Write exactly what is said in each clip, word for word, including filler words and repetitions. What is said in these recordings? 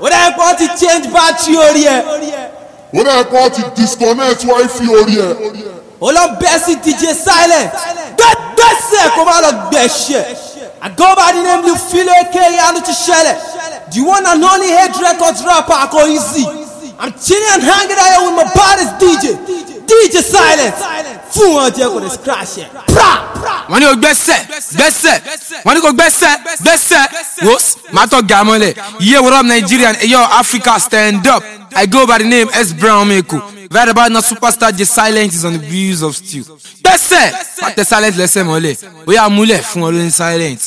What I want to change battery orí ẹ. What I want to disconnect wifi orí ẹ. Olon Bessie D J Silent. That that's it. Come on, get shit. I go by the name Lufilo K. Anu Chishele. Do you want an only head records rapper? I go easy. I'm chilling and hanging out here with my baddest D J, D J Silent. Fou on there with this crash here. Wọ́n ní o gbẹ́sẹ̀ gbẹ́sẹ̀ wọ́n ní kò gbẹ́sẹ̀ gbẹ́sẹ̀ wos máa tọ́ gàmọ́lẹ̀ yeah what up Nigerian hey yo Africa stand up I go by the name S Brown Meko right about now superstar J Silent is on the views of Stew gbẹ́sẹ̀ máa tẹ Silent lẹ́sẹ̀ mọ́lẹ̀ ó yá múlẹ̀ fún ọ lórí Silent.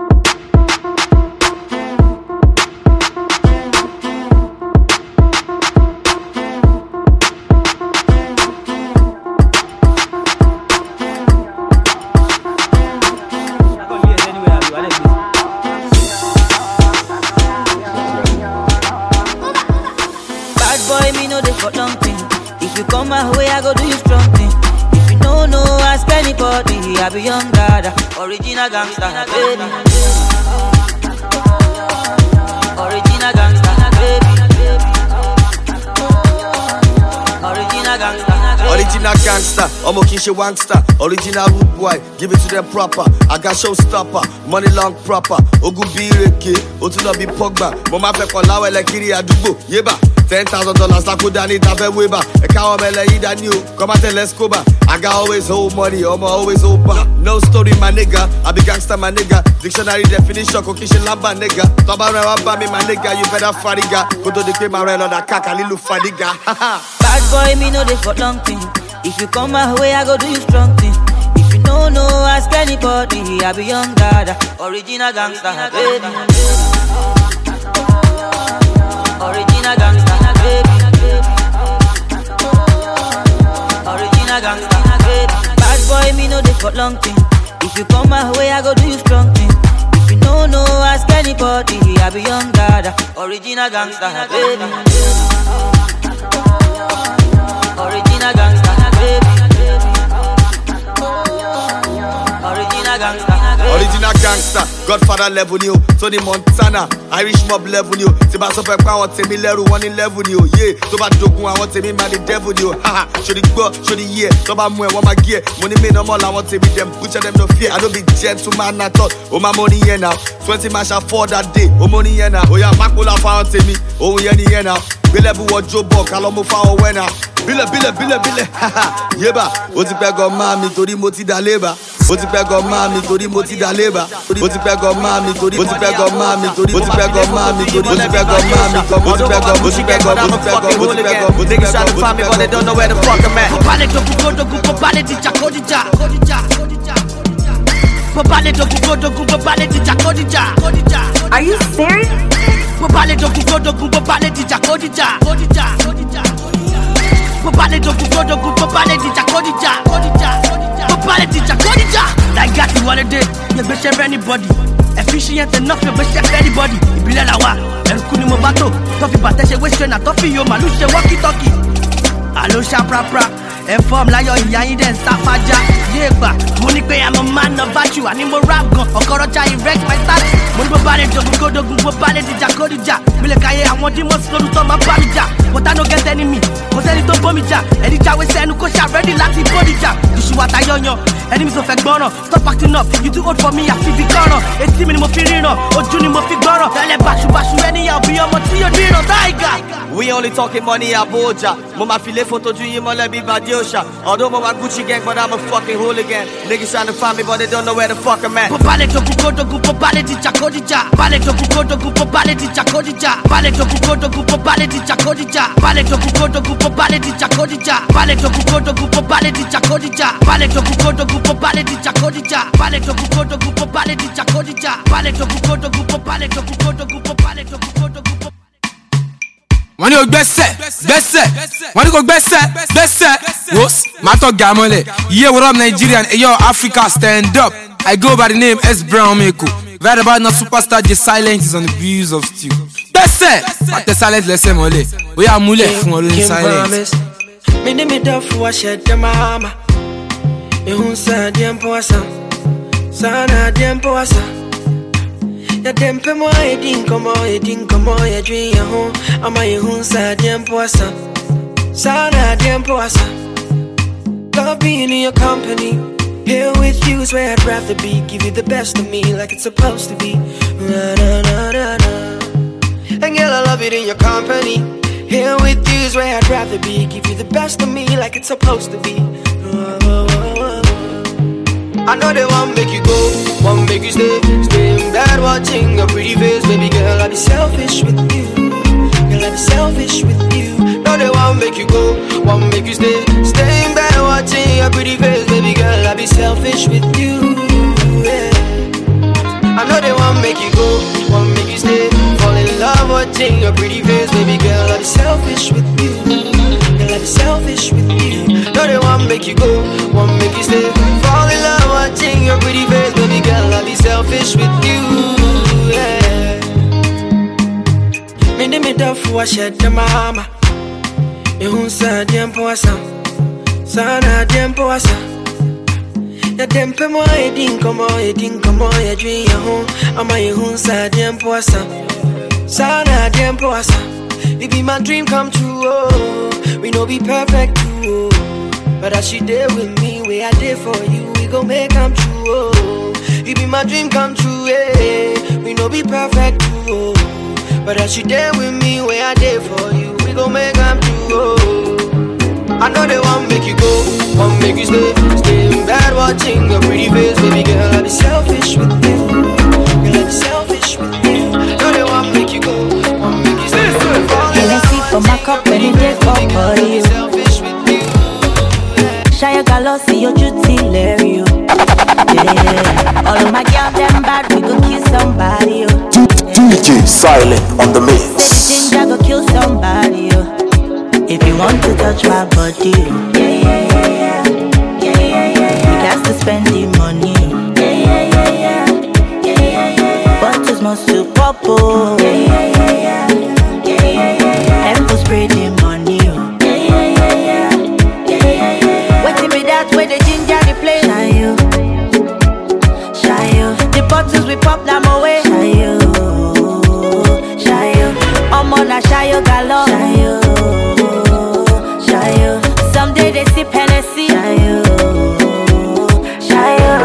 If you come my way, I go do you strong thing. If you don't know, ask anybody. I be young dada, original gangster, baby. Original gangster, baby. Original gangster. Original gangster, I'm a kinship wangster. Original rude boy, give it to them proper. I got showstopper, money long proper. Ogu be reke, Otula be Pogba. Mama fe lawe le kiri adubo, yeba. Ten thousand dollars, I could need a weber. A cow mele ida new, come out and let's go back. I got always hold money, I'm always open. No story, my nigga. I be gangster, my nigga. Dictionary definition, cookish lamba nigga. Toba ramba me, my nigga. You better fadiga. Go to the cream, I ran on that kaka, little fadiga. Bad boy, me know they for long thing. If you come my way, I go do you strong thing. If you don't know, ask anybody. I be young dada, original gangster, baby. Original gangster, baby. Original gangster, baby. Bad boy, me know they for long thing. If you come my way, I go do you strong thing. If you don't know, ask anybody. I be young dada, original gangster, baby. Original gangster, baby. Original gangster, baby. Original gangster, Godfather level new, Tony Montana, Irish mob level new. Tiba sope kwa want me leru one in level new. Yeah, toba dogun I want me man the devil new. Haha, show the go, show the year. Toba mwe want my gear. Money me no more I want to be them. Butcher them no fear. I don't be gentleman at all. Oh my money here now. Twenty man shall fall that day. Oh money here now. Oh yeah, Makula found me. Oh yeah here now. Belebu wa jobo, kalomo fa o wena. Bile bile bile bile, haha, yeba. O ti pẹ́ gan mami torí mo ti da leba. O ti pẹ́ gan mami torí mo ti da leba. O ti pẹ́ gan mami torí o ti pẹ́ gan mami torí o ti pẹ́ gan mami torí o ti pẹ́ gan mami torí o ti pẹ́ gan o ti pẹ́ gan o ti pẹ́ gan o ti pẹ́ gan o ti pẹ́ gan. Niggas trying to find me but they don't know where the fuck I'm at. Popale dogu dogu popale dija kodija kodija kodija. Popale dogu dogu popale dija kodija kodija. Are you serious? Popale dogu dogu popale dija kodija kodija kodija. Popale dogu dogu popale dija kodija kodija. Popale dija kodija. Like got you wanna did, you be share anybody. Efficient enough, you be share anybody. Ibile la wa, eruku ni mo bato. Tofi bate se we na tofi yo malu se walkie talkie. Allo sha pra pra. Inform láyọ̀ ìyá yín dẹ̀ ń sáfájá. Yé gbà, mo ní pé I'm a man of virtue. Àní mo rap gan, ọ̀kọ̀rọ̀jà erect my status. Mo ní bó bá lè dogun kó dogun, bó bá lè dìjà kó dìjà. Mi lè káyé àwọn demons lórúkọ máa bá mi jà. But I no get enemy, kò sẹ́ni tó bómi jà. Ẹni jáwé sẹ́nu kó ṣá ready láti bódìjà. Ìṣùwà tayọ̀yàn, ẹni mi sọ fẹ́ gbọ́ràn. Stop acting up, you too old for me, àfi bí kọ́ràn. Etí mi ni mo fi ríran, ojú ni mo fi gbọ́ràn. Tẹ́lẹ̀ báṣubàṣu ẹniyàn bí ọmọ tí yóò ríran táìgà. We only talking money Abuja. Mo ma file photo ju yin mole bi Badiosha. Although mo ma Gucci gang, but I'm a fucking hooligan. Niggas trying to find me, but they don't know where the fuck I'm at. Popale dogu dogu popale dija kodija. Pale dogu dogu popale dija kodija. Pale dogu dogu popale dija kodija. Pale dogu dogu popale dija kodija. Pale dogu dogu popale dija kodija. Pale dogu dogu popale dija kodija. Pale dogu dogu popale dija kodija. Pale dogu dogu popale dogu dogu popale dogu dogu. Wọ́n ní o gbẹ́sẹ̀ gbẹ́sẹ̀ wọ́n ní kò gbẹ́sẹ̀ gbẹ́sẹ̀ wos máa tọ́ gàmọ́lẹ̀ yeah what up Nigerian hey yo Africa stand up I go by the name S Brown Meko right about now superstar J Silent is on the views of Stew gbẹ́sẹ̀ máa tẹ Silent lẹ́sẹ̀ mọ́lẹ̀ ó yá múlẹ̀ fún ọ lórí Silent. Mi ní mi dán fún wa ṣe dẹ́ máa ma ihun sáà díẹ̀ ń bọ́ wá sàn sáà náà díẹ̀ ń bọ́ wá sàn Ya dempe mo e din komo e din komo ya dream ya home. Ama ye hun sa dempo asa. Sana dempo asa. Love being in your company. Here with you is where I'd rather be. Give you the best of me like it's supposed to be. Na na na na na. And girl, I love it in your company. Here with you is where I'd rather be. Give you the best of me like it's supposed to be. I know they won't make you go, won't make you stay. Stay in bed watching your pretty face. Baby girl, I'll be selfish with you. Girl, I'll be selfish with you. No, they won't make you go, won't make you stay. Stay in bed watching your pretty face. Baby girl, I'll be selfish with you. Yeah. I know they won't make you go, won't make you stay. Fall in love watching your pretty face. Baby girl, I'll be selfish with you. Girl, I'll be selfish with you. No, they won't make you go, won't make you stay. Fall in love watching your pretty face. Baby girl, I'll be selfish with you. Yeah. Me name me Duff, I shed the mama. You who said Dempo asa. Sana Dempo asa. Ya dempe mo e din komo e din komo ya dream ya home. Ama ye hun sa dempo asa. Sana dempo asa. It be my dream come true, oh. We no be perfect too, oh. But as she there with me, where I did for you, we gon' make come true, oh. It be my dream come true, eh. We no be perfect too, oh. But as she there with me, where I did for you, we gon' make come true, oh. I know they won't make you go, won't make you stay. Stay in bed watching your pretty face. Baby girl, I'll be selfish with you. Girl, I'll be selfish with you. No, they won't make you go, won't make you stay. Hennessy for my cup when it is up for you. Shia Galossi, your duty, Larry. Yeah. All of my girls, them bad, we go kill somebody. D J Silent on the mix. Say the ginger go kill somebody. If you want to touch my body, yeah, yeah, yeah, yeah, yeah, yeah, yeah. You got to spend the money, yeah, yeah, yeah, yeah, yeah, yeah, yeah. Bottles must to pop, oh, yeah, yeah, yeah, yeah, yeah, yeah, yeah. And to spray the money, oh, yeah, yeah, yeah, yeah, yeah, yeah, yeah. Waiting me that way the ginger the play. Shy you, shy you. The bottles we pop them away. Shy you, shy you. I'm on a shy you galore. Shy you. Someday they sip Hennessy. Shayo, Shayo.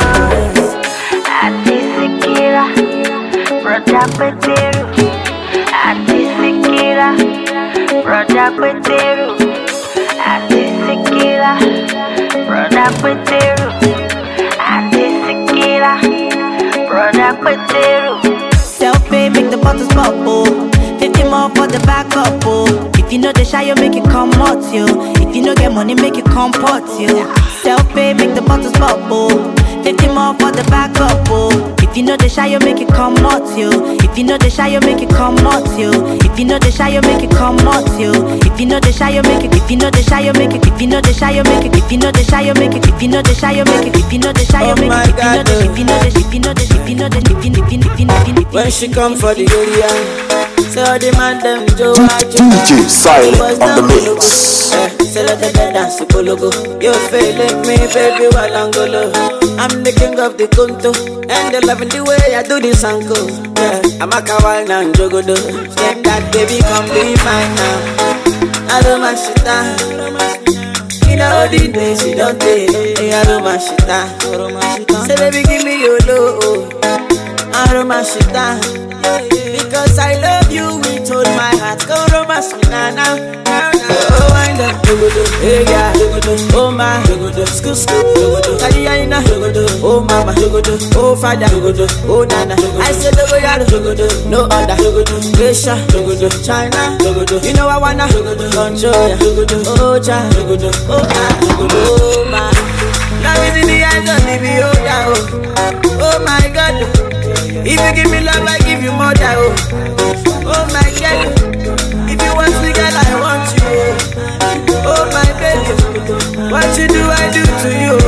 Ati Sikira, Brother Peteru. Ati Sikira, Brother Peteru. Ati Sikira, Brother Peteru. Ati Sikira, Brother Peteru. Selfie make the bottles pop, oh. Fifty more for the backup, oh. If you know the shy, you make it come out, yo. If you know get money, make it come pot, yo. Self-pay, make the bottles pop, oh. Fifty more for the backup, oh. If you know the shy, you make it come out, yo. If you know the shy, you make it come out, yo. If you know the shy, you make it come out, yo. If you know the shy, you make it. If you know the shy, you make it. If you know the shy, you make it. If you know the shy, you make it. If you know the shy, you make it. If you know the shy, you make it. If you know the, if you know the, if you know the, if you know the, if you know the, if you know the, when she come for the area. Say all the man them Joe D J Silent on the mix. Say let them dance to Pologo. You feeling me, baby, while I'm golo. I'm the king of the Kunto, and they loving the way I do this uncle. Yeah, I'm a kawaii now, Jogodo. Say that baby, come be mine now. I don't my shit down. In all the days you don't take, I don't my shit down. Say baby, give me your low. I don't my shit down. Because I love you with all my heart. Go romance me now, now, now, now. Oh, wind up, hey yeah, oh my, school, school, Kadiana, oh mama, oh father, oh nana. I said no other, Asia, China. You know I wanna control ya. Oh cha, oh ah, oh my. Now is in the eyes of the beholder. Oh my God. If you give me love, I give you more than oh. Oh my God. If you want me, girl, I want you. Oh my baby. What you do, I do to you.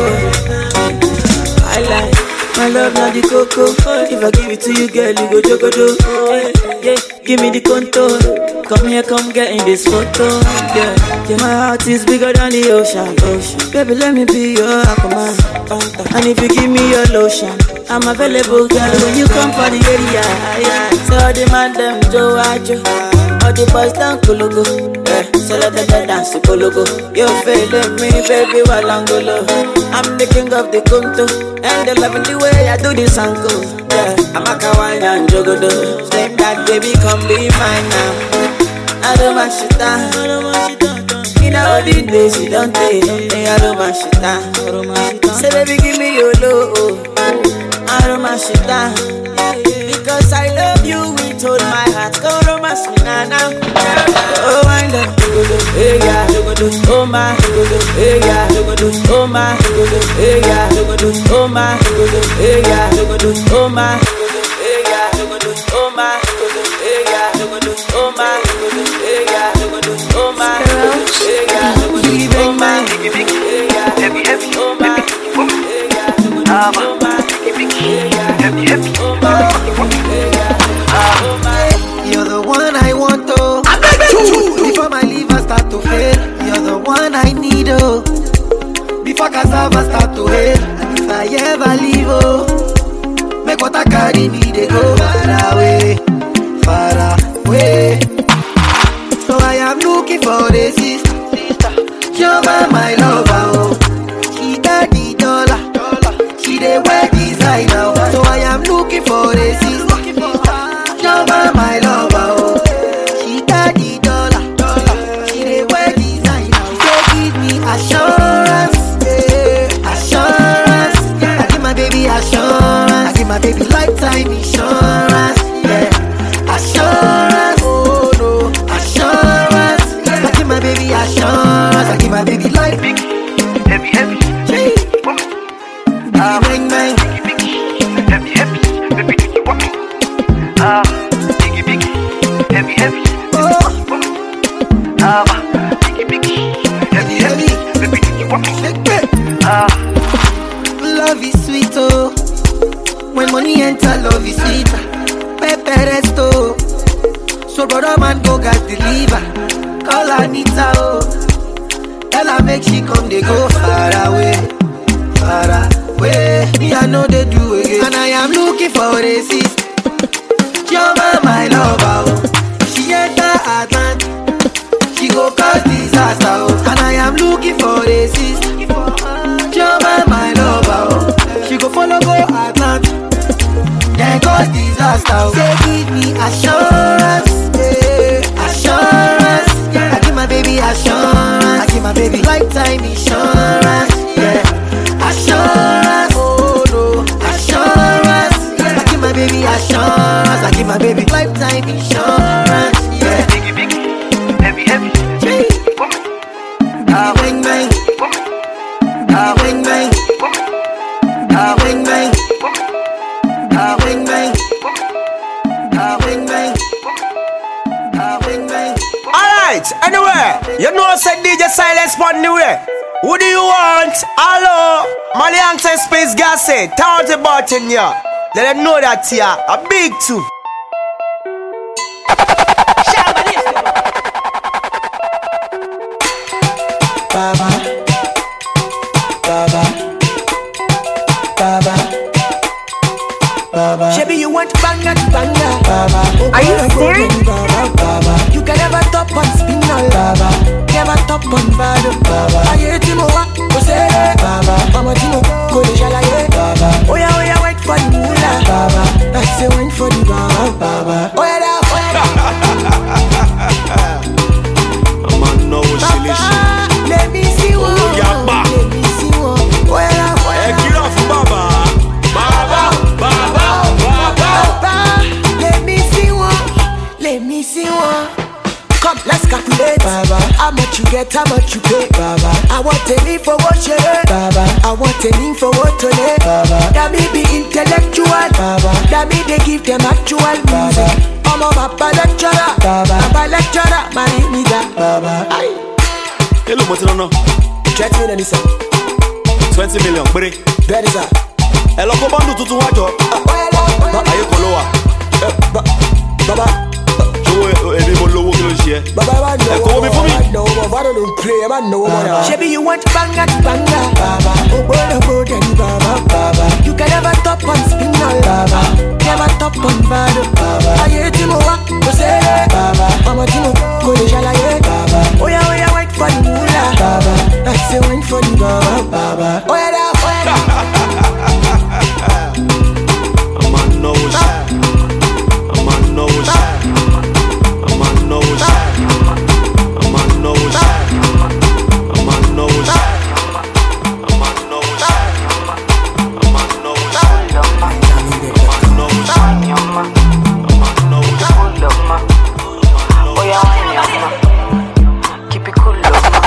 I like my love, not the cocoa. If I give it to you, girl, you go jogo do. Oh yeah, yeah. give me the contour. Come here, come get in this photo. Yeah, yeah, my heart is bigger than the ocean. Ocean. Baby, let me be your aquaman. And if you give me your lotion, I'm available, girl. When you come for the area, yeah. So all the man them Joe Ajo, all the boys down Kulugu. Yeah, so let them dance to Kulugu. You feeling me, baby, Walangolo. I'm the king of the Kunto, and they loving the way I do this uncle. Yeah, I'm a kawaii and jogodo. Say that baby, come be mine now. I don't want shit down. In all the days you don't take. I don't want shit down. Say baby, give me your love. I don't want shit down. Because I love you with all my heart. Go romance me now now. Oh wind up, hey yeah, oh my, hey yeah, oh my, hey yeah, oh my, hey yeah, oh my, hey yeah, oh my, hey yeah, oh my, hey yeah, oh my, hey yeah, big man, hey yeah, heavy heavy, oh my, hey yeah, oh my, heavy heavy, oh my, hey yeah, oh my. You're the one I want to. Before my liver start to fail, you're the one I need, oh. Before cassava start to hail, and if I ever leave, oh, make what I carry me, they go far away, far away. So I am looking for the sister, you're my lover, oh. She got the dollar, she the wear designer. So I am looking for the sister, you're my lover, oh. Assurance, yeah, assurance. I give my baby assurance. I give my baby lifetime insurance. Yeah, assurance. Oh no, assurance. I give my baby assurance. I give my baby life. Heavy, heavy. Ah, bang bang. Heavy, heavy. Baby, do you want me? Ah, biggie, biggie. Heavy, heavy. Oh, ah, biggie, biggie. Heavy, heavy. Ah, love is sweet, oh. When money enter, love is sweet. Pepe resto. So brother man go gas deliver. Call Anita, oh. Tell her make she come, they go far away, far away. Me I know they do again, and I am looking for a sister. You're my lover, oh. She enter Atlantic, she go cause disaster, oh. And I am looking for a sister. Jump my lover, oh. She go follow go Atlantic, then cause disaster, oh. Say give me assurance, yeah, assurance. Yeah, I give my baby assurance. I give my baby lifetime insurance. Yeah, assurance. Oh no, assurance. Yeah, I give my baby assurance. I give my baby lifetime insurance. Yeah, biggie biggie, heavy heavy. Ah, bang bang. Ah, bang bang. Ah, bang bang. Ah, bang bang. Ah, bang bang. Ah, bang bang. Alright, anyway, you know I said D J Silence on the way. Who do you want? Hello, Maliang says Space Gas said, tell the button ya. Let them know that ya a big two. Baba, Baba, Baba, Baba. Shabby, you want banger to banger. Baba, are you serious? Baba, Baba. You can never top on spinal. Baba, never top on bad. Baba, I hear Timo, go say, Baba, I'm a Timo, go to Shalaye. Baba, oh yeah, oh yeah, wait for the moolah. Baba, I say wait for the Baba, Baba. Oh yeah, oh yeah. I'm on no shilishi. Let me see one. Let me see one. Oh yeah, oh yeah. Get off, Baba. Baba, Baba, Baba. Let me see one. Let me see one. Come, let's calculate. Baba, how much you get, how much you pay. Baba, I want a need for what you hate. Baba, I want a need for what to lay. Baba, that me be intellectual. Baba, that me they give them actual music. I'm a Baba lecturer. Baba, Baba lecturer. My nigga. Baba. Aye. Hello, what's on now? twenty million, sir. twenty million, buddy. That is a. Hello, come on, do to watch up. Are you Koloa? Baba. tiẹ̀. Baba man no. Ẹ kò mi fún mi. No, Baba don't play, man no man. Shebi you want banga to banga, Baba. Oh boy, oh boy, then Baba, Baba. You can never top on spinal, Baba. Never top on bado, Baba. Aye timo wa, go say, Baba. Mama timo, go le jalaye, Baba. Oh yeah, oh yeah, wait for the moolah, Baba. I say wait for the Baba, Baba. Oh yeah, da, oh yeah. I'm on no shot. I'm on no shot. I'm on no shot. I'm on no shot. I'm on no shot. I'm on no shot. I'm on no shot. I'm on no shot. I'm on no shot. Oh yeah, keep it cool,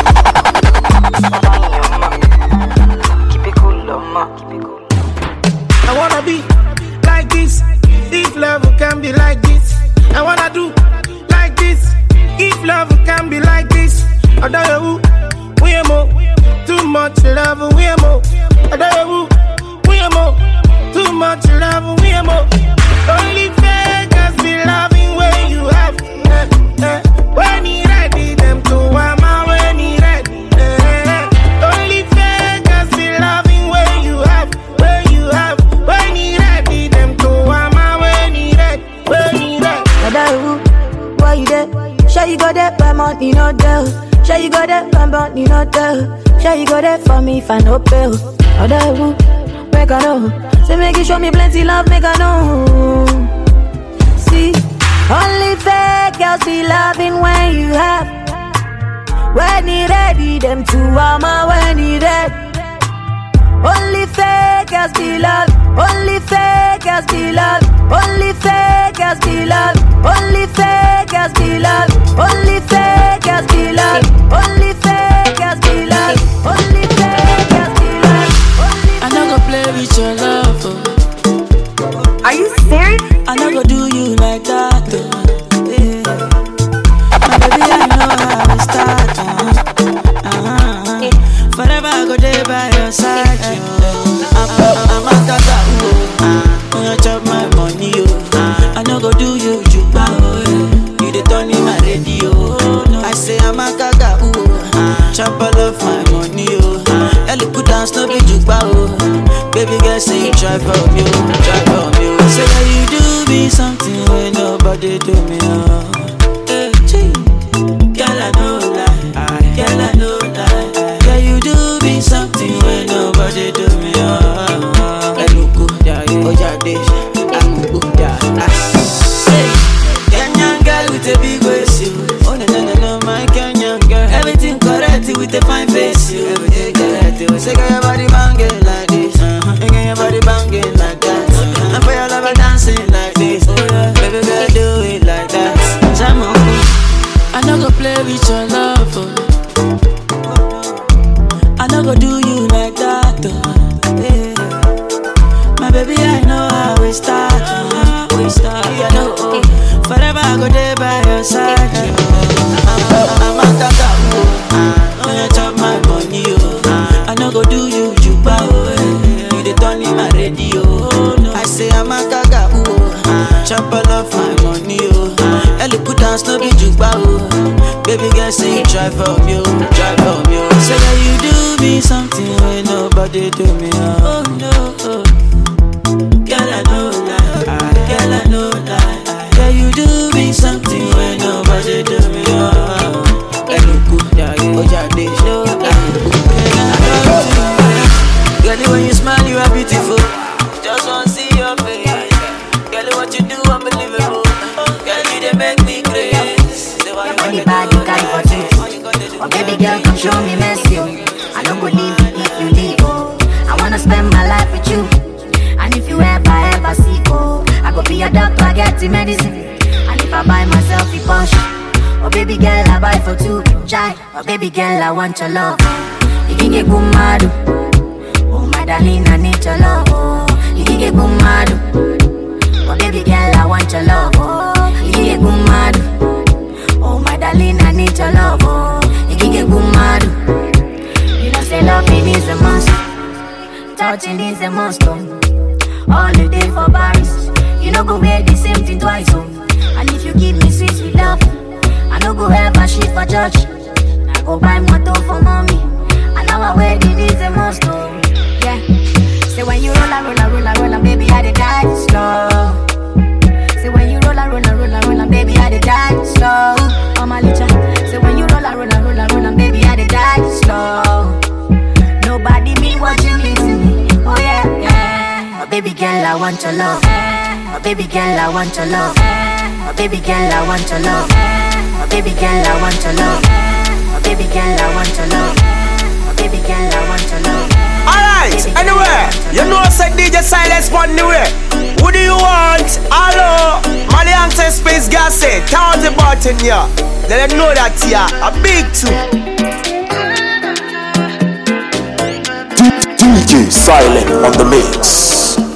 keep it cool, keep it cool. I wanna be like this, if love can be like this. I wanna do like this, if love can be like this. I don't know who, we are more, too much love, we are more. I don't know who, we are more, too much love, we are more. Only fakers be loving when you have, eh, eh. When he ready, them to wama when he ready, eh, eh. Only fakers be loving when you have, when you have. When he ready, them to wama when he ready, when he ready. Who, why you there? Sure you go there, by money no deal. Sure you go there, by money no deal. Sure you go there for me if I no bill. Other who, make I know. Say make you show me plenty love, make I know. See, only fake girls be loving when you have. When he ready, them two wama when he ready. Only fake girls be love. Only fake girls be love. Only fake girls be love. Only fake girls be love. Only fake girls be love. Only fake girls be love. Only fake girls be love. I no go play with your love. Oh. Are you serious? I no go do you like that. Oh. Yeah. My baby, I know how it start. Uh-huh. Uh-huh. Forever I go there by your side. I'm, I'm a tata, oh. You chop my money, oh. I no go do you juba, oh. You the turn in my radio. I say I'm a gaga, oh. Chop all of my money, oh. Ellie put down no be juba, oh. Baby girl say you try for me, oh. Try for me, oh. Say that you do me something when nobody do me, oh. Hey, gee. Girl I know lie, girl I know lie. Yeah, you do me something when nobody do me, oh. Hey, look good, yeah, yeah. Oh, yeah, this, I'm good, yeah. Hey, Kenyan girl with a big waist, you. Oh, no, no, no, no, my Kenyan girl. Everything correct with a fine face, you. Everything correct, you. Say, get your body banging like this. Uh-huh. You get your body banging like that. Uh-huh. And for your lover dancing like this. Oh, yeah. Baby girl, do it like that. Jam on. I no go play with your love, oh. I no go do you like that, oh. Yeah. My baby, I know how we start, oh. We start, yeah, no, oh. Forever I go there by your side, oh. I'm, I'm a tata, oh. When you chop my money, oh. I no go do you juba, oh. You the turn in my radio, oh. I say I'm a gaga, oh. Chop all of my money, oh. Ellie put down no be juba, oh. Baby girl say you try for me, oh. Try for me, oh. Say that you do me something when nobody do me, oh. Oh no, oh. Girl I know lie, girl I know lie. Yeah, you do me something when nobody do me, oh. Hey, look good, yeah, yeah. Oh yeah, this, no, girl, when you smile you are beautiful. Just wanna see your face. Girl, what you do unbelievable. Girl, you they make me crazy. Your body bad, you carry for this. Oh baby girl, come show me mercy. I don't believe if you leave, oh. I wanna spend my life with you. And if you ever, ever sick, oh, I go be a doctor, get the medicine. And if I buy myself a Porsche, oh baby girl, I buy for two. Chai, oh baby girl, I want your love. You can get boom mad. Oh my darling, I need your love. Oh, you can get boom mad. Oh baby girl, I want your love. Oh, you can get boom mad. Oh my darling, I need your love. Oh, you can get boom mad. You know say loving is a must, touching is a must. Oh. All the day for Paris, you know go wear the same thing twice. Oh. And if you give me sweet, sweet love, I no go want your love. My baby girl, I want your love. My baby girl, I want your love. My baby girl, I want your love. My baby girl, I want your love. My baby girl, I want your love. Alright, anyway, you know I said D J Silence on the way. Who do you want? Hello, Maliante Space Gas say, tell the button here. Let them know that here, a big two. D J Silent on the mix.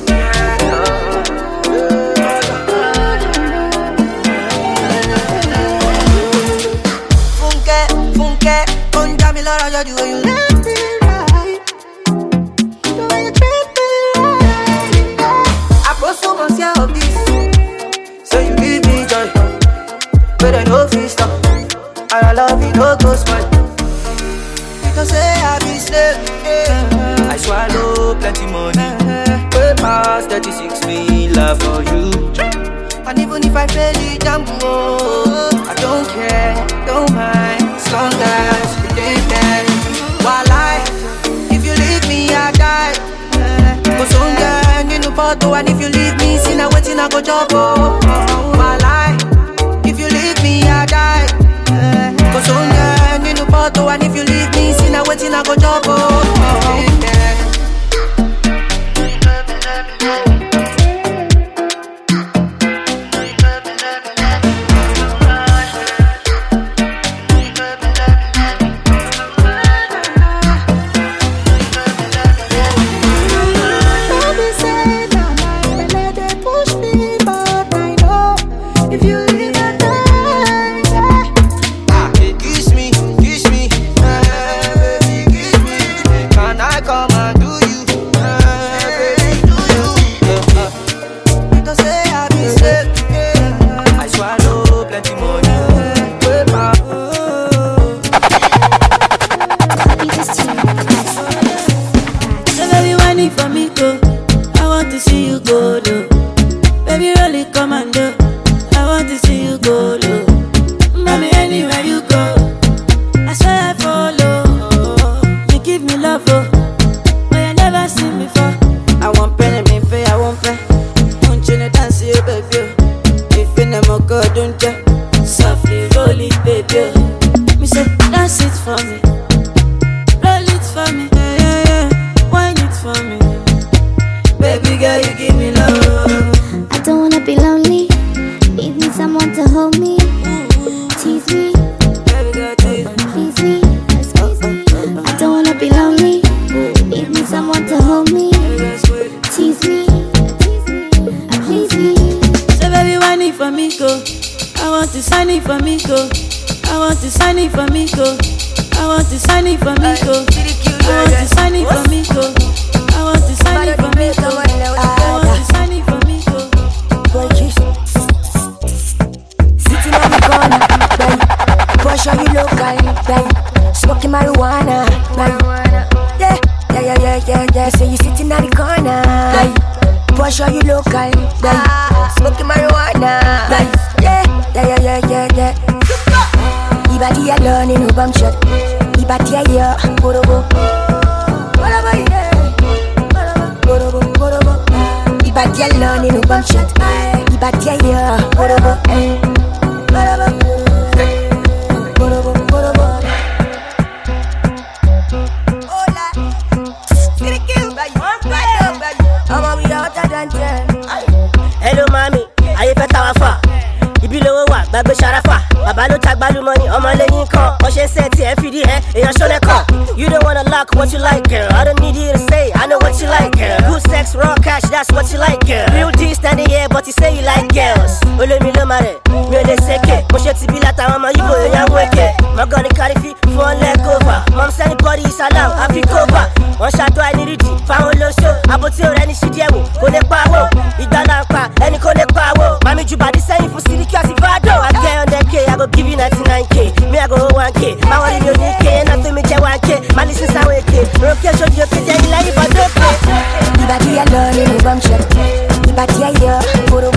Funke, funke, con Jamila, you do what you left it right. The way you treat me right. I brought so much of this, so you give me joy. But I know if you stop, and I love you, no go spoil. Because say I be slave, yeah. I swallow plenty money, way past thirty-six me love for you. And even if I fail the jump, oh, I don't care, don't mind, as long as you take that. While I, if you leave me, I die. Cause on the in the bottle, and if you leave me, see now waiting, I go job, oh. While I, if you leave me, I die. Cause on the in the bottle, and if you leave me, see now waiting, I go job, oh.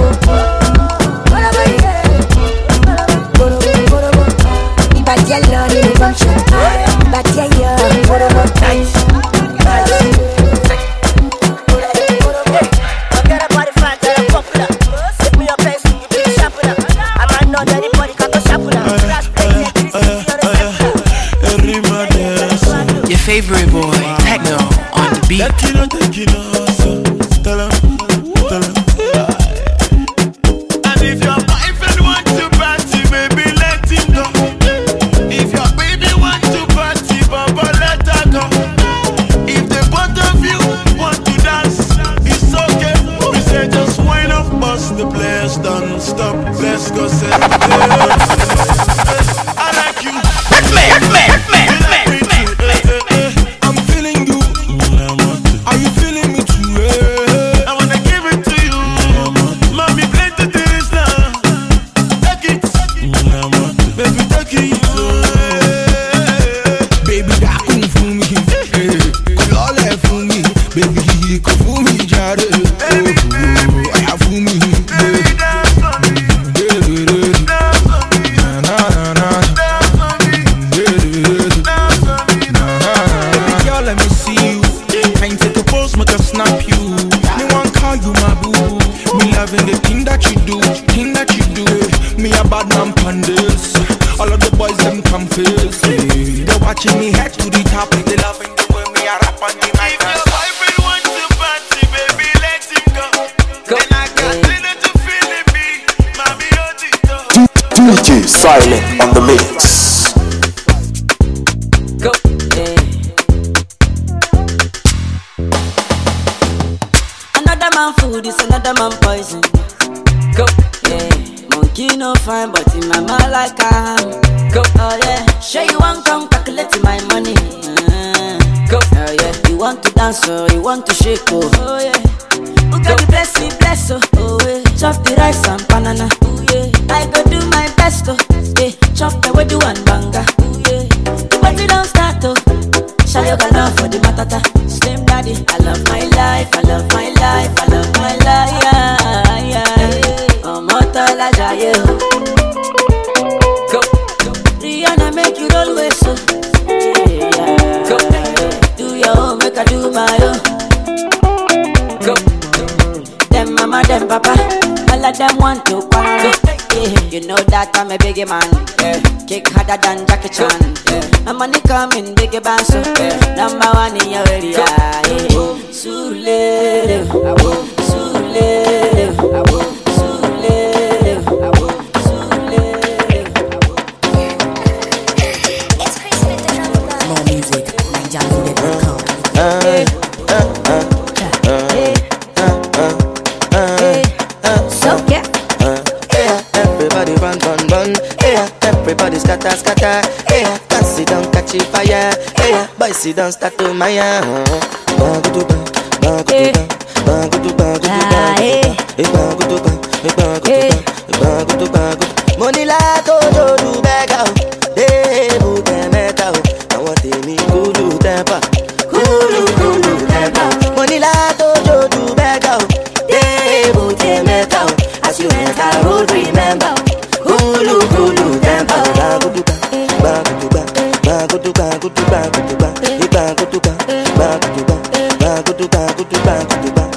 Yellow on anybody can go sharp now. Your favorite boy, Techno, on the beat. Tekino, Tekino, so tell him, tell him. And if your boyfriend wants to party, baby, let him go. If your baby wants to party, Baba, let her go. If the both of you want to dance, it's okay. We say just wind up, bust the place, don't stop. Let's go, say I like you. Hit me, hit me, hit me, hit me. Silent on the mix. Go, yeah. Another man food is another man poison. Go, yeah. Monkey no fine, but in my mind like I'm. Go, oh yeah. Sure you want come calculate my money. Uh, go, oh yeah. You want to dance or you want to shake oh, oh yeah. Who got the bless me, bless oh, oh yeah. Chop the rice and banana, oh yeah. I go do my best oh. Yeah, chop the way do one banga. Ooh, yeah. The party don't start oh. Shall you got love for the matata? Slim daddy, I love my life, I love my life, I love my life. Yeah, yeah. Oh, Motala Jaye. Go, go. Rihanna make you always so. Yeah, yeah. Go, do your own, make I do my own. Go, them mama, them papa, all of them want to quarrel. You know that I'm a biggie man, yeah. Kick harder than Jackie Chan, yeah. My money coming, biggie band, so yeah. Number one in your area, yeah. Sule, Sule, Sule, More music, Nigeria dot com. Everybody scatter, scatter, yeah. Can't sit down, catch it fire, yeah. Boy, sit down, start to my yeah. Bang to bang, bang to bang, bang to bang, bang to bang, bang to bang. Money la to do do bag out, eh? Who them met out? I want any kulu temper, kulu kulu temper. Money la to do do bag out, eh? Who them met out? As you enter, road remember. Kulu kulu temper, bang to bang, bang to bang, bang to bang, bang to bang, bang to bang, bang to bang, bang to bang, bang to bang, bang to bang.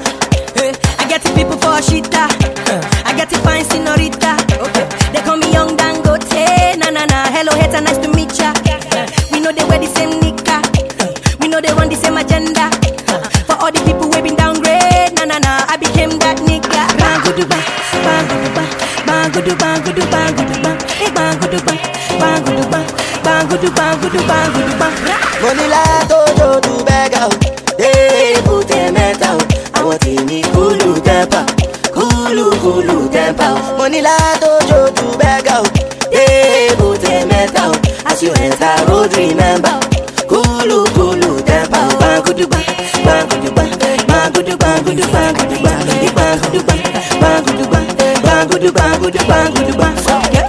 I get the people for shita, I get the fine senorita. They call me young Dangote, na na na. Hello hater, nice to meet ya. We know they wear the same nika, we know they run the same agenda. For all the people we been downgrade, na na na. I became that nigga. Bang go do bang, bang go do bang. Bang go do bang go do bang go do bang, hey bang go do bang, bang go do bang, bang go do bang go do bang go do bang. Money la dojo do bag out, hey put them out. I want any kulu temper, kulu kulu temper. Money la dojo do bag out, hey put them out. As you enter road remember, kulu kulu temper. Bang go do bang, bang go do bang, bang go do bang go do bang go do bang, hey bang go do bang, bang go do bang. Bang, go do bang, go do bang, go do bang.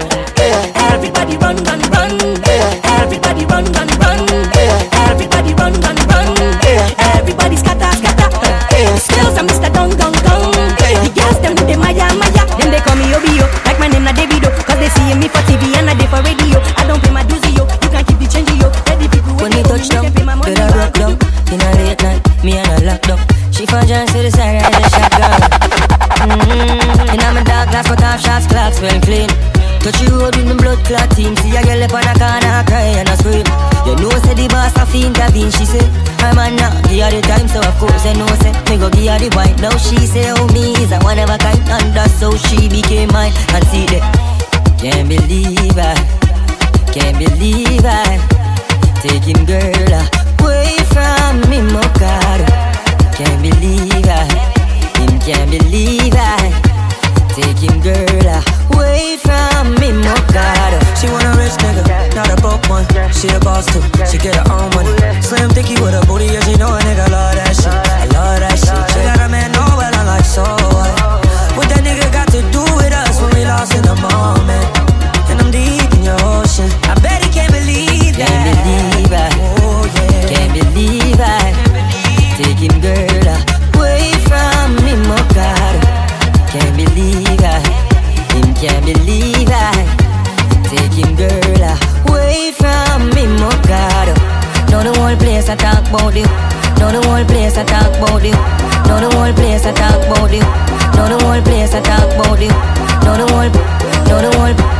Everybody run, run, run. Everybody run, run, run. Everybody run, run, run. Everybody scatter, scatter. Skills and Mister Dong, Dong, Dong. The girls them do the Maya, Maya. Then they call me Obio, like my name na Davido. Cause they see me for T V and I dey for radio. I don't pay my dues, yo. You can keep the change, yo. Let the people when they touch down, get a rock down. In a late night, me and a lockdown. She found John to the side, I just shot down. Mm-hmm. And I'm a dark glass, cut off shots, clocks well clean. Touch you road with me blood clot team. See a girl up on a corner, cry and a scream. You know say the boss a fi intervene. She say, I'm a nah, give her the time. So of course I know say, me go give her the wine. Now she say, oh me is a one of a kind. And that's how she became mine. And see that, can't believe I, can't believe I take him girl away from me, my God. Can't believe I, him can't believe I take him girl away from me, my God. She want a rich nigga, not a broke one. She a boss too, she get her own money. Slim thicky with a booty, yeah, she know a nigga love that shit. I love that shit. She got a man, know well, I'm like, so what? What that nigga got to do with us when we lost in the moment? And I'm deep in your ocean. I bet he can't believe that. Can't believe I, oh, yeah. Can't believe I take him girl away from me, my God. Can't believe I, him can't believe I take him girl away from me, my God. Now the whole place I talk about you. Now the whole place I talk about you. Now the whole place I talk about you. Now the whole place I talk about you. Now the whole, now the whole.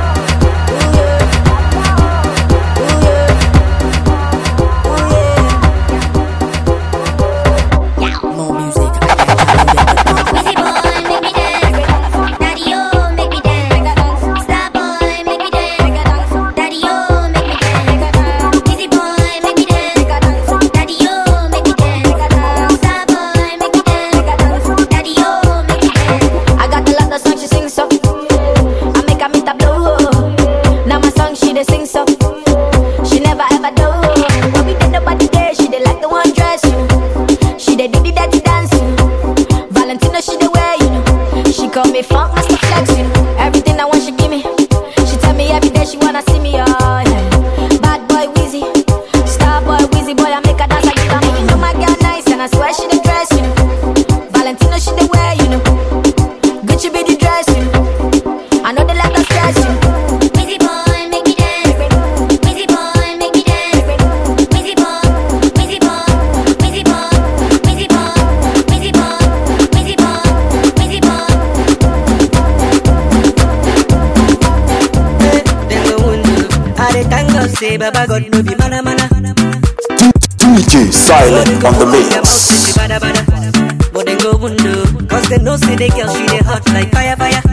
Say Baba God no be mana mana. D J Silent on the mix. But they go window, cause they know say the girl she dey hot like fire fire.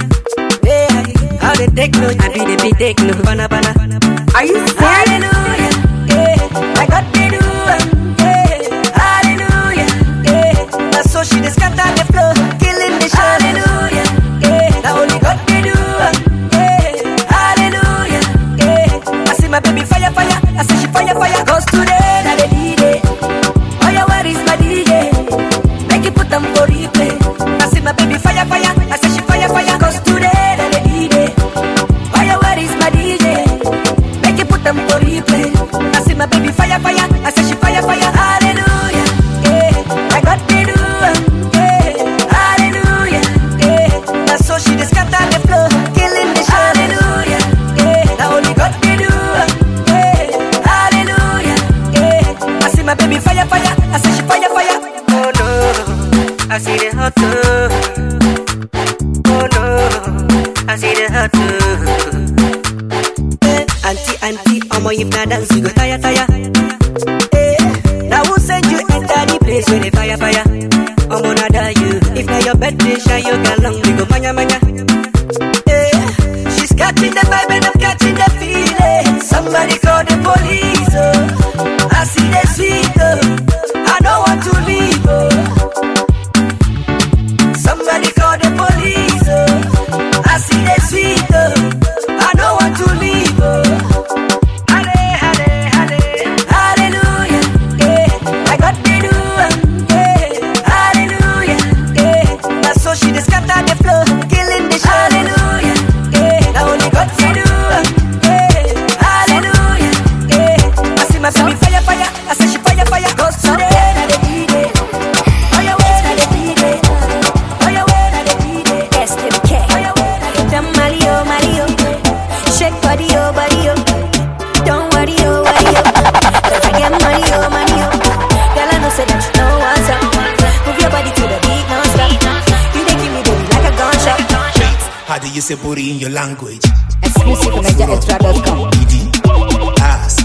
Yeah, how they take no, I be the be take no, bana bana. Are you serious? Hallelujah, yeah, I got they do, yeah, hallelujah, yeah. That's so she dey scatter the floor, killing the show. Hallelujah, yeah, that only God they do, yeah, hallelujah, yeah. I see my baby fire fire, I say she fire fire. Cause today na the D-Day, oh yeah, where is my D J? Make it put them for replay. I see my baby fire fire, I say she fire fire. Cause today na the D-Day, oh yeah, where is my D J? Make it put them for replay. I see my baby fire fire, I say she fire fire. Hallelujah, yeah, I got the do, yeah, hallelujah, yeah. That's so she just scatter the floor, killing the show. Hallelujah, yeah, now only God they do, yeah, hallelujah, yeah. I see my baby fire fire, I say she fire fire. Oh no, I see the hot too. Oh no, I see the hot too. Eh, auntie, auntie, omo if na dance you go tire, tire. Eh, now who send you enter the place where the fire, fire? Omo na da you. If na your birthday, shine your galong, we go manya, manya. Eh, she's catching the vibe and I'm catching the feeling. Somebody call the police, oh. I see the sweet, oh. I don't want to leave, oh. Somebody call the police, oh. I see the sweet, oh. I don't want to leave, oh. Halle, halle, halle, hallelujah, yeah. I got the do, yeah. Hallelujah, yeah. That's so she just scatter the floor, killing the show. Hallelujah, yeah. Now only God can do, yeah. Hallelujah, yeah. I see my baby fire, fire. I say she fire, fire. Goes today, na the D-Day. Oh yeah, wait, na the D-Day. Oh yeah, wait, na the D-Day. S to the K. Oh yeah, wait, na the D-Day. Them Mario, Mario. Shake body, oh, body, oh. Don't worry, oh, worry, oh. Don't forget money, oh, money, oh. Girl, I know say that you know what's up. Move your body to the beat, non-stop. You dey give me you say booty in your language? Exclusive on Niger Extra dot com. Ass.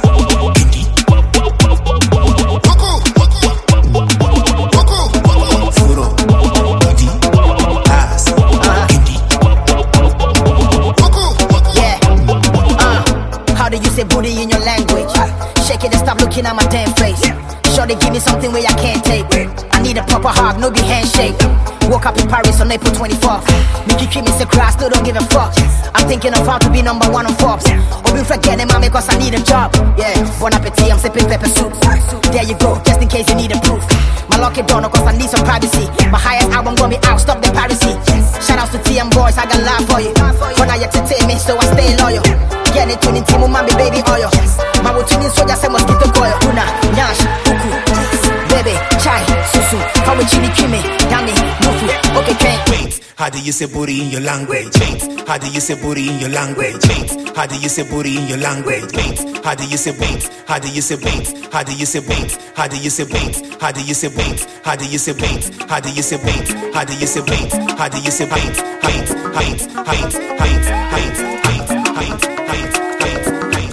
Say booty in your language. Shake it and stop looking at my damn face. Shorty, give me something where I can't take. I need a proper hug, no be handshake. Woke up in Paris on April twenty-fourth. Mickey keep me say cry, still don't give a fuck. I'm thinking of how to be number one on Forbes. Or be forgetting mommy cause I need a job. Yeah, bon appetit, I'm sipping pepper soup. There you go, just in case you need a proof. My lucky donor cause I need some privacy. My highest album got me out, stop the piracy. Shout outs to T M boys, I got love for you. For now you entertain me, so I stay loyal. Get it tuning team, mommy baby oil. My would tuning so just say mosquito coil. Una, Nash, Uku, baby, chai, susu. How we chili kimi, yummy, mufu. Okay, can't wait. How do you say booty in your language? Wait. How do you say booty in your language? Wait. How do you say booty in your language? Wait. How do you say wait? How do you say wait? How do you say wait? How do you say wait? How do you say wait? How do you say wait? How do you say wait? How do you say wait? How do you say wait? Height, height, height, height, height, height, height, height, height,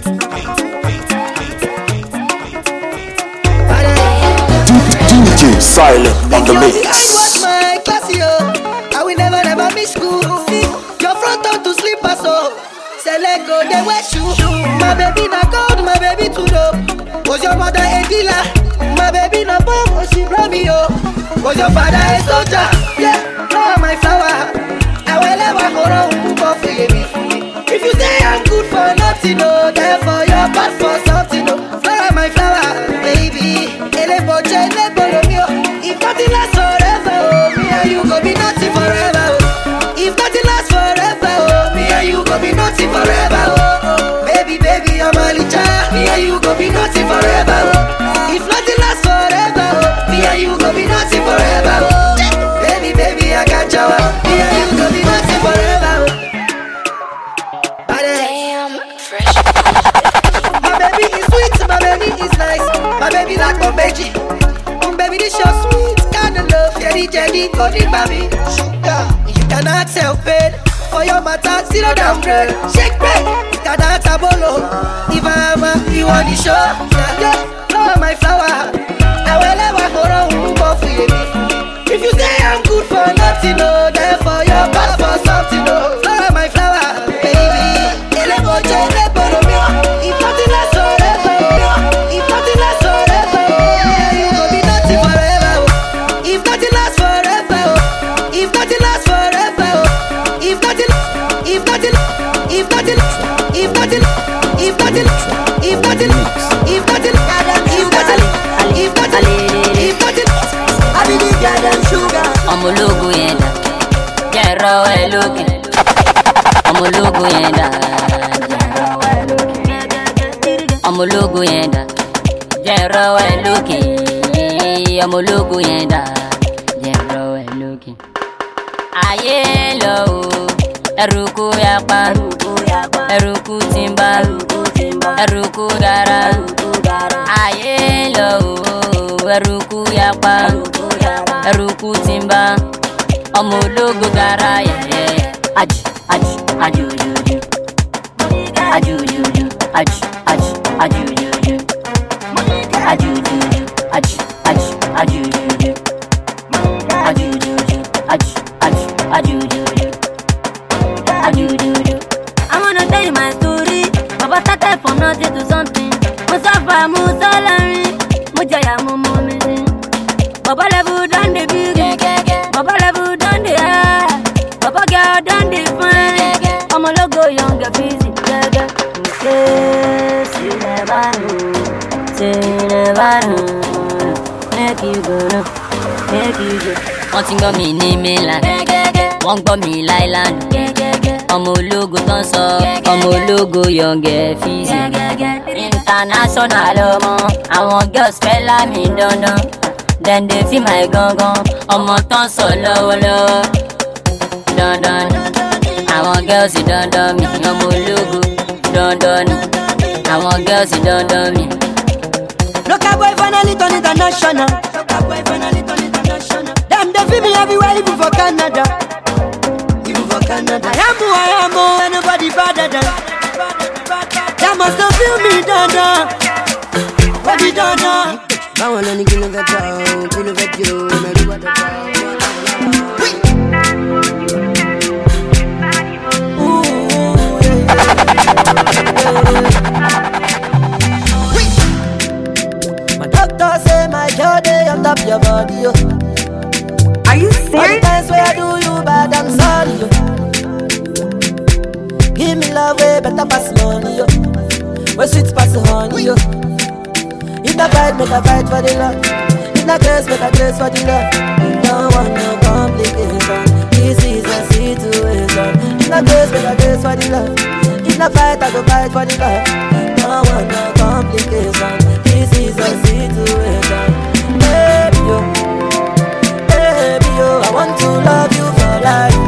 height. D J Silent on the mix. My class, yo. I will never, never miss school. Your front on to sleep, so. Say let go, they wear shoe. My baby not gold, my baby too low. Was your mother a dealer? My baby not bomb, oh she brought me up. Was your father a soldier? Yeah, flower my flower. I will never go wrong for baby. If you say I'm good for nothing, no, therefore you're bad for something, no. Flower my flower, baby. Ele boche, ele bolo mio. If nothing lasts forever, oh, me and you go be nothing forever, oh. If nothing lasts forever, oh, me and you go be nothing forever, oh, oh. Baby, baby, I'm a licha. Me and you go be nothing forever, oh. If nothing lasts forever, oh, me and you go be nothing forever, oh. Baby, baby, I got you. Me and you go be nothing forever, oh. Damn, fresh. My baby is sweet, my baby is nice. My baby like my baby. Baby, this your sweet kind of love. Jelly, jelly, golden baby. Sugar, you cannot help it. For your matter, zero downgrade. Shake break, you cannot bolo. If I'm a, you want the show. Yeah, yeah, flower my flower. I will never go wrong for you. If you say I'm good for nothing, no, therefore you're bad for something, no. Flower my flower, baby. Ele boche, ele bolo mio. If nothing lasts forever, if nothing lasts forever, you go be nothing forever. If nothing lasts forever, if nothing lasts forever, if nothing, if nothing, if nothing, if nothing, if nothing, if nothing, if nothing, if nothing, if nothing, if nothing, I believe you're them sugar. I'm a logo yenda, get raw looking. I'm a logo yenda, I'm a logo yenda, get raw looking. I'm a logo yenda, get raw looking. Aye lo, eruku yakpa, eruku timba, eruku gara. Aye lo, eruku yakpa, eruku timba, omo logo gara. Yeah, aju, aju, aju, aju, aju, aju, aju, aju, aju, aju, aju, aju, aju, aju, aju, aju, aju, aju. I wanna tell you my story. Papa started from nothing to something. Musafa, Musalari, Mujaya, Mumu, Papa level done the big, Papa level done the high, Papa girl done the fine. I'm a logo younger, busy, gaga. See never know, see never know. Make you go, make you go. Wanting got me name me like, won't got me like land. I'm a logo dancer, I'm a logo younger, busy. International, I want girls spell like me, don't know. Then they feel my gun gun. I'm a ton solo low. Dun dun. I want girls who dun dun me. I'm a logo. Dun dun. I want girls who dun dun me. Local boy finally turn international. Local boy finally turn international. Them they feel me everywhere, even for Canada. Even for Canada. I am who I am, oh, ain't nobody better than. That must have feel me, Dada. What you done? I want any kill of a town, kill of a you, and I do what I My doctor say my girl they on top your body, yo. Are you serious? All the times where I do you bad, I'm sorry, yo. Give me love way better pass money, yo. Where sweet pass honey, yo. If I fight, make I fight for the love. If I curse, make I curse for the love. Don't want no complication. This is a situation. If I curse, make I curse for the love. If I fight, I go fight for the love. Don't want no complication. This is a situation. Baby, yo, baby, yo, I want to love you for life.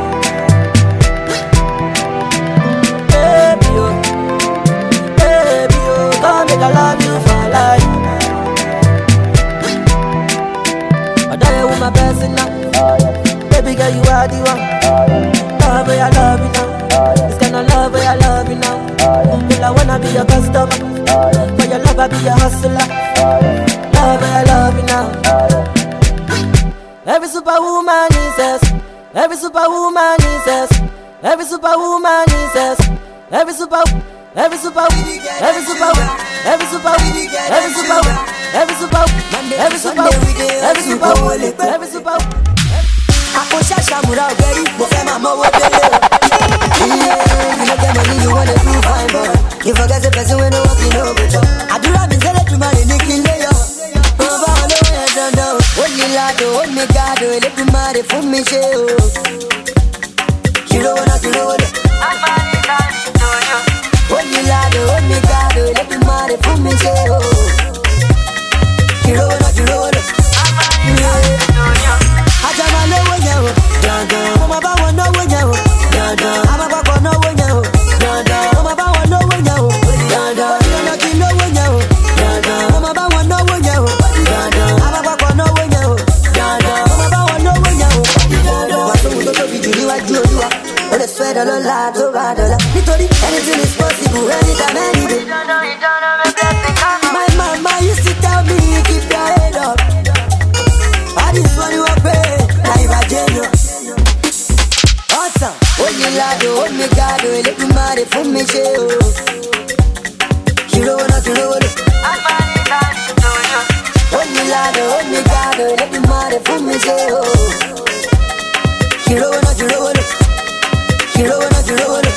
Baby, yo, baby, yo, come make I love you for life. I die with my blessing now. Baby girl, you are the one. Love where I love you now. This kind of love where I love you now. Girl, I wanna be your customer. For your love, I be your hustler. Love where I love you now. Every superwoman is us. Every superwoman is us. Every superwoman is us. Every super, every super, every super, every super, every super, every super, every super, every super, every super. Ako shasha mura ogeri, mo fẹ́ máa mọ́wọ́ délé o. Yeah, you no get money, you wanna do fine, boy. You forget the person when no work, you no go chop. Àdúrà mi sẹ́lẹ̀ tún máa lè ní kí n lé yọ. Mo bá wọn lówó yẹn dandan o. Ó ní ládò, ó ní gàdò, Elédùmarè fún mi ṣe o. Kìlówó náà kìlówó lẹ̀. Ó ní ládò, ó ní gàdò, Elédùmarè fún mi ṣe o. Kìlówó náà kìlówó lẹ̀. Ajama lówó yẹn o, dandan. Mo máa bá wọn náwó yẹn o, dandan. Àbábọ̀kọ̀ náwó yẹn o, dandan. Mo máa bá wọn náwó yẹn o, dandan. Ìrànlọ́ kí lówó yẹn o, dandan. Mo máa bá wọn náwó yẹn o, dandan. Àbábọ̀kọ̀ náwó yẹn o, dandan. Mo máa bá wọn náwó yẹn o, dandan. Wà tó wù tó tóbi jù níwájú Olúwa. Ó lè sọ ẹ̀dọ̀ lọ́la tó bá dọ̀la. Nítorí anything is possible anytime any day. My mama used to tell me keep your head up. All this money we pay, now if I jail you. Awesome. Only lado, only gado, Elédùmarè fún mi ṣe o. Kìlówó náà kìlówó lẹ̀. Only lado, only gado, Elédùmarè fún mi ṣe o. Kìlówó náà kìlówó lẹ̀. Kìlówó náà kìlówó lẹ̀.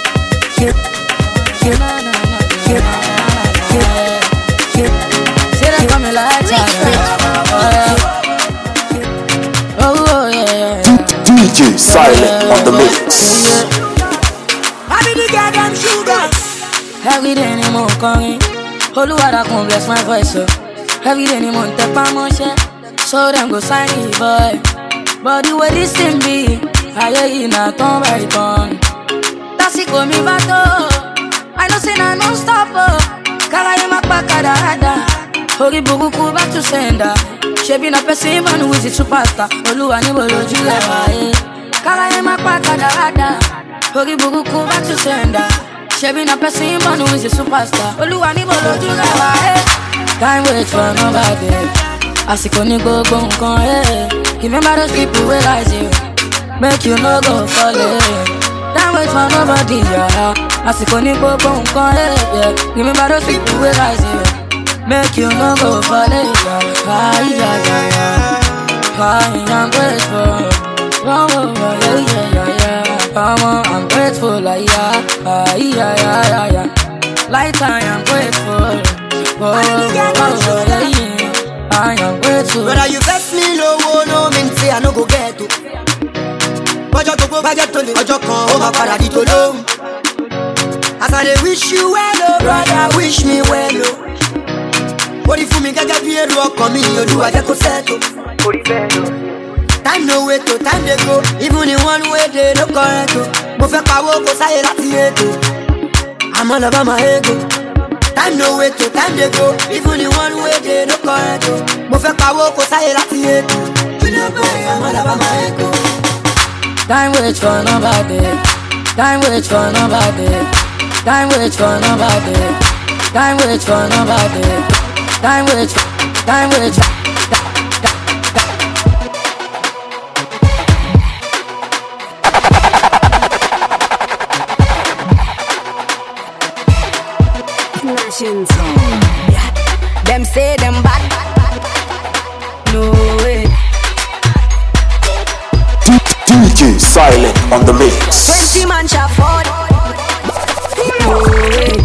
Say that coming like that. Oh yeah. D J Silent on the mix. I be the goddamn sugar. Every day ni mo kọrin, Olúwa dákun bless my voice so. Every day ni mo ń tẹpá mọ́ṣẹ́, so dem go sign me boy. But the way this thing be, ayé yìí na turn by turn. Tásìkò mi bá tó, I know say na non stop o. Káráyé má pa kàdáradà, orí burúkú back to sender. Ṣebí na person man who is a superstar. Olúwa níbo lójú lẹ́wà ẹ̀. Káráyé má pa kàdáradà, orí burúkú back to sender. Ṣebí na person man who is a superstar. Olúwa níbo lójú lẹ́wà ẹ̀. Time wait for nobody. Àsìkò ní gbogbo nǹkan ẹ̀. Remember those people wey rise you, make you no go fall ẹ̀. Time wait for nobody, yeah. Àsìkò ní gbogbo nǹkan ẹ̀. Remember those people wey rise you, make you no go fall ẹ̀. Ay, ay, ay, ay. Ay, I'm grateful. Oh, oh, oh, yeah, yeah, yeah, yeah. Come on, I'm grateful, like, yeah. Ay, ay, ay, ay, ay. Like I am grateful. Oh, oh, oh, yeah, yeah. I am grateful. Brother, you vex me low, no mean say I no go get to. Bọ́jọ́ tó gbó bájẹ́ tó lè ọjọ́ kan ó máa padà di tó lóhùn. As I dey wish you well, oh brother, wish me well, oh. Orí fún mi gẹ́gẹ́ bí èrò ọkàn mi, Olúwa jẹ́ kó sẹ́tò. Time no wait to time dey go, even in one way dey no correct o. Mo fẹ́ pawó kó sáyé láti ètò, àmọ́ lọ bá máa ego. Time no wait to time dey go, even in one way dey no correct o. Mo fẹ́ pawó kó sáyé láti ètò, àmọ́ lọ bá máa ego. Time waits for nobody. Time waits for nobody. Time waits for nobody. Time waits for nobody. Time waits. Time waits. Nations. Them say them bad. No way. D J Silent on the mix. Twenty man shall fall. No way.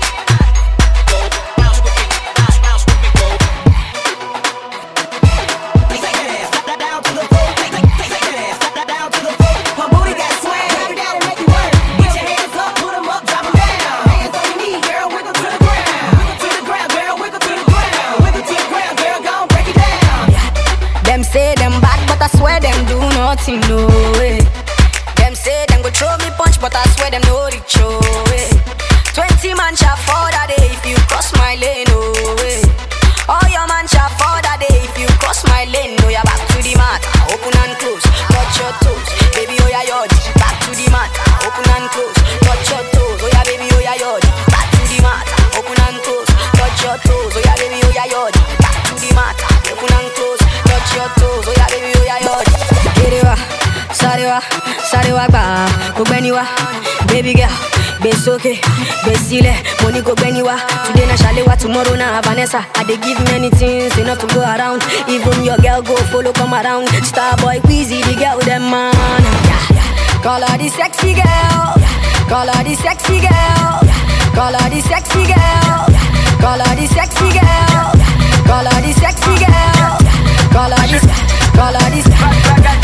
Nothing, no way. Them say them go throw me punch, but I swear them no reach, oh way. Twenty man shall fall that day if you cross my lane, oh way. All your man shall fall that day if you cross my lane. No, you're back to the mat, open and close, touch your toes, baby, oh yeah, yod. Back to the mat, open and close, touch your toes, oh yeah, baby, oh yeah, yod. Back to the mat, open and close, touch your toes, oh yeah, baby, oh yeah, yod. Back to the mat, open and close, touch your toes, oh yeah, baby, oh yeah, yod. Sarewa, sarewa gba, go gbeniwa, baby girl, be soke, be sile, money go gbeniwa. Today na Shalewa, tomorrow na Vanessa. I dey give many things enough to go around. Even your girl go follow come around. Starboy, Weezy, the girl them man. Call her the sexy girl, call her the sexy girl, call her the sexy girl, call her the sexy girl, call her the sexy girl, call her the, call her the.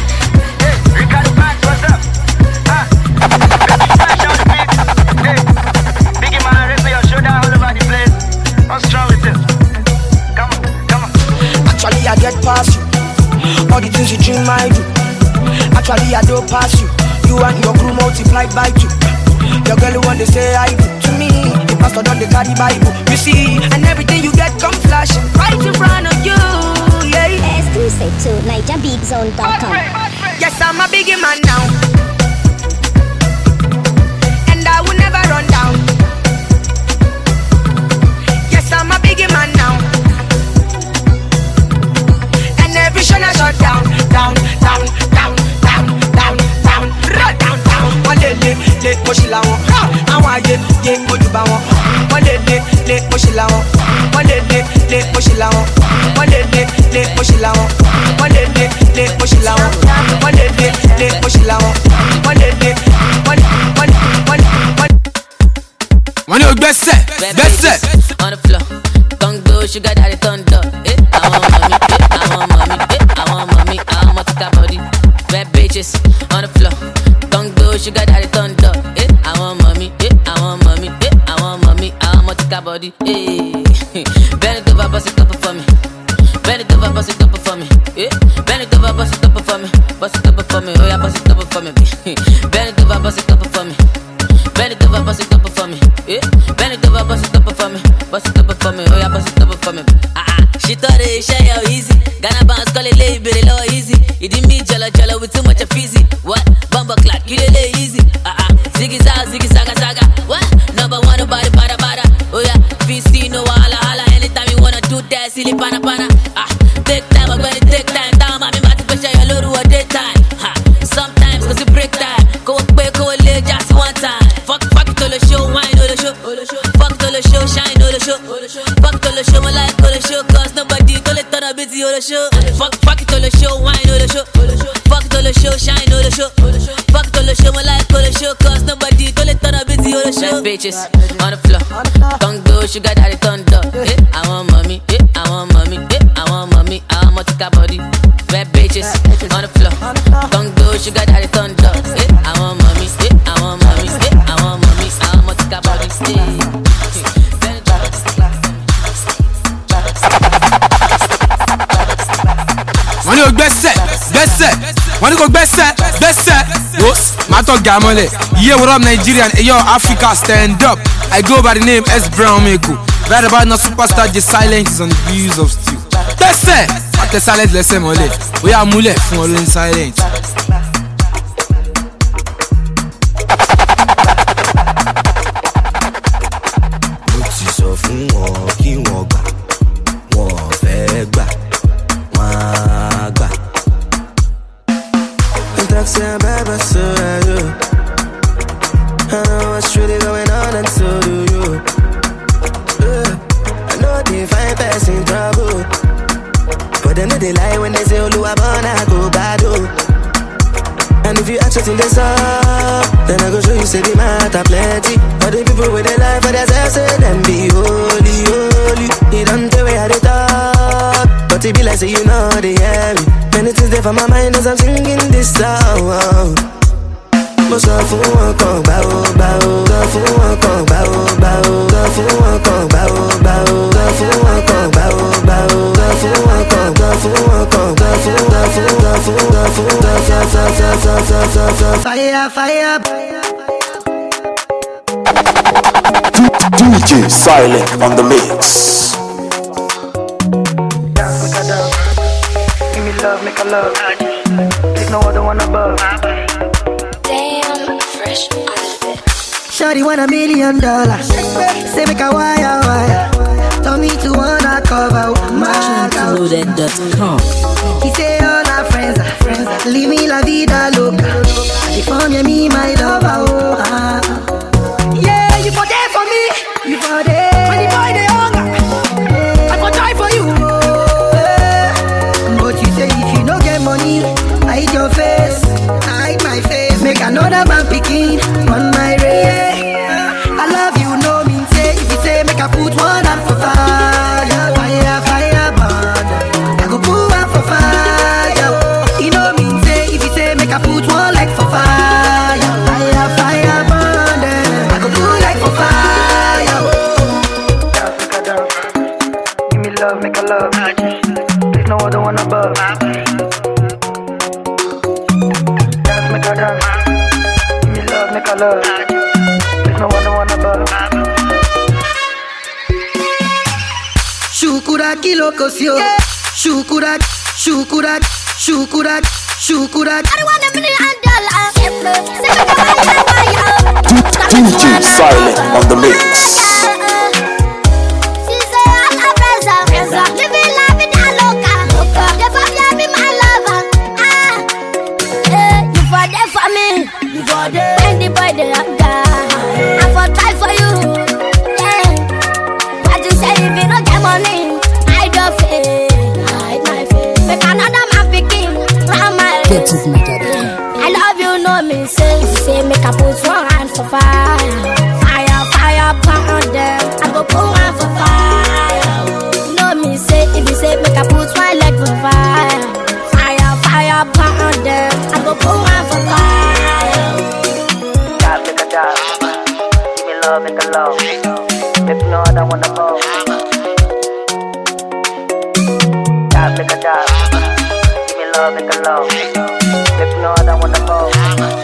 Actually, I get past you. All the things you dream, I do. Actually, I don't pass you. You and your crew multiplied by two. Your girl want to say I do to me. The pastor done the carry Bible. You see, and everything you get come flashing right in front of you. Yeah. Exclusive to Niger Beat Zone dot com. Yes, I'm a biggie man now, and I will never run down. Yes, I'm a biggie man now, and every show I shut down, down, down, down, down, down, down, down, down, down. One day, day, day, push it down. I want you, yeah, go to bow. One day, day, day, push it down. One day, day, day, push it down. One day, day, day, push it down. One day, day, day, push it down. One day, day, day, push it down. One day, day, one, one, one, one. When you best set, best set on the floor. Don't go, sugar daddy thunder. Eh, I want mommy, eh, I want mommy, eh, I want mommy, I want to got body. Bad bitches on the floor. Don't go, sugar daddy thunder. Eh, I want mommy, eh, I want mommy, eh, I want mommy, I want to got body. Eh, bend it over, bust it up for me. Bend it over, bust it up for me. Eh, bend it over, bust it up for me. Bust it up for me, oh yeah, bust it up for me. Bend it over, bust it up for me. Bend it over, bust it up for me. Yeah, bend it over, bust it up for me. Bust it up for me, oh yeah, bust it up for me. Ah ah, she thought it shy how easy. Ghana bounce, call it lay, but it low easy. It didn't mean jolly jolly with too much of fizzy. What? Bumper clock, you lay easy. Ah ah, ziggy zag, ziggy saga saga. What? Number one, nobody bada bada. Oh yeah, V C no hala hala. Anytime you wanna do that, silly pana pana. Ah, take time, I'm gonna take time. Time, I'm about to push your little a daytime. Ha, sometimes cause it break time. Go up, go lay, just one time. Fuck, fuck it, all the show, wine, all the show. Fuck it, all the show, shine, all the show. Fuck it, all the show, my life, all the show. Cause nobody call it on a busy, all the show. Fuck, fuck it, all the show, wine, all the show. Fuck it, all the show, shine, all the show. Fuck it, all the show, my life, all the show. Cause nobody call it on a busy, all the show. Bad bitches on the floor. Don't go, sugar daddy thunder. Eh, I want mommy, eh, I want mommy, eh, I want mommy, I want to got body. Bad bitches on the floor. Don't go, sugar daddy thunder. Eh, I want mommy, eh, I want mommy, eh, I want mommy, I want to got body. When you best set, best set. When you go best set, best set. Whoops, Mato Gamole. Yeah, what up, Nigerian? Hey, yo, Africa, stand up. I go by the name S Brown Meko. Right about now, superstar J Silent is on the views of Steel. Best set. At the silent, let's say, Mole. We are Mule from all in silent. Mo ti sọ fún wọn kí wọ́n gbà, wọ́n fẹ́ gbà, wọ́n á gbà. Taxi and baby, so I do. I know what's really going on, and so do you. Uh, I know they find person trouble, but then they lie when they say, "Oh, I wanna go bad." And if you ask what's in this up, then I go show you say the matter plenty. But the people with their life for themselves say them be holy, holy. You don't tell me how they talk, but it be like say you know they hear me. Many things there for my mind as I'm singing this song. Mo sọ fún wọn kan báwo báwo, sọ fún wọn kan báwo báwo, sọ fún wọn kan báwo báwo, sọ fún wọn kan báwo báwo, sọ fún wọn kan, sọ fún wọn kan, sọ fún, sọ fún, sọ fún, sọ fún, sọ sọ sọ sọ sọ sọ sọ sọ. Fire, fire. D J Silent on the mix. Give me love, make a love. There's no other one above. Damn, fresh on the bit. Shawty want a million dollars. Say make a wire, wire. Tell me to wanna cover my couch. Loaded dot com. He say all our friends are friends. Leave me la vida loca. They form you, me, my lover. Oh, ah. Yeah, you for there for me. You for there. When the boy they hunger, I for die for you. Oh, eh. But you say if you no get money, hide your face, hide my face. Make another man picking on my race. I love you, no mean say. If you say make I put one hand for fire, fire, fire, burn. I go put one for fire. You know mean say. If you say make I put one leg for fire, fire, fire, burn. I go put leg for fire. Dance, make a dance. Give me love, make a love. There's no other one above. Dance, make a dance. Give me love, make a love. There's no other one above. Shukura kiloko sio. Shukura, shukura, shukura, shukura. I don't want a million dollars. D J Silent on the mix. She say I'm a pressure, living life in a loca. You for me, my lover. Ah, eh, you for there for me. You for there. When the boy they have got, I for die for you. Yeah, what you say if you don't get money, I don't feel. Hide my face. Make another man picking round my lips. I love you, no me say. If you say make I put one hand for fire, fire, fire, pound them. I go put one for fire. No me say. If you say make I put one leg for fire, fire, fire, pound them. I go put one for fire. Dance, make a dance. Give me love, make a love. There's no other one above. Dance, make a dance. Give me love, make a love. There's no other one above.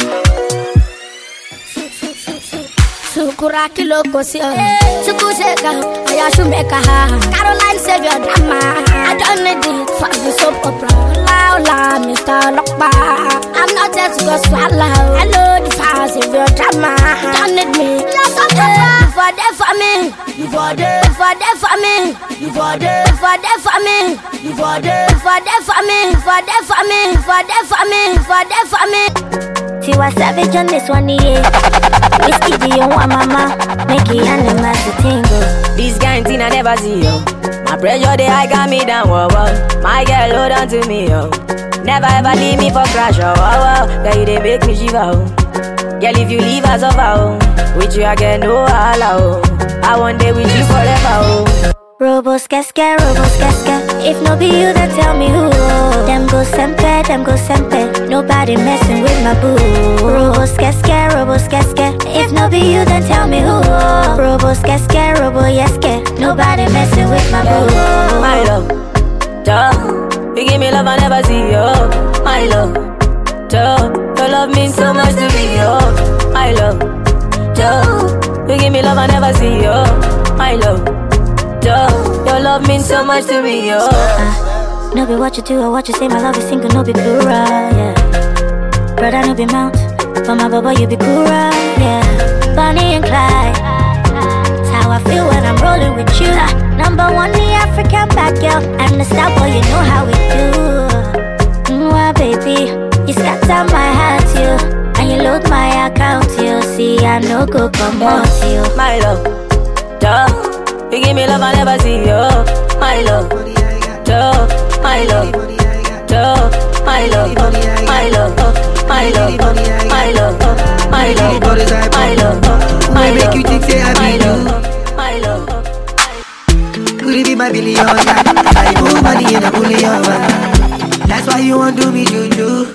Sukura kiloko sio. Sukusheka, aya shumeka. Caroline save your drama. I don't need it for the soap opera. Laula, Mister Lokba. I'm not there to go swallow. I know the fire save your drama. You don't need me. You for there for me. You for there. You for there for me. You for there. You for there for me. You for there. You for there for me. You for there for me. You for there for me. You for there for me. She was savage on this one, yeah. Whiskey, do you want mama? Make it animals to tingle. This kind thing I never see, yo. My pressure, they high got me down, whoa, whoa. My girl, hold on to me, yo. Never ever leave me for crash, oh, whoa, whoa. Girl, you they make me shiver, oh. Girl, if you leave us over, oh. With you, I get no holla, oh. I want day with you forever, oh. Robos casca, robos casca. If no be you, then tell me who. Them go sempe, them go sempe. Nobody messing with my boo. Robos casca, robos casca. If no be you, then tell me who. Robos casca, robo yeske. Nobody messing with my boo. My love, duh. You give me love I never see, yo. My love, duh. Your love means so much to me, yo. My love, duh. You give me love I never see, yo. My love. Your love means so much to me, yo. Uh, no be what you do or what you say, my love is single, no be plural, yeah. Brother, no be mount. For my bubble, you be cool, yeah. Bonnie and Clyde. That's how I feel when I'm rolling with you. Number one, the African back, girl. I'm the star boy, you know how we do. Mwah, baby, you scatter my heart, you. And you load my account, you. See, I know go come out, you. My love, duh. You give me love I never see, yo. My love, duh. My love, duh. My love, my love, my love, my love, my love, my love, my love, my make you think say I my be love, my love. Could it be my billion? I put money in a bullion. That's why you want to do me juju.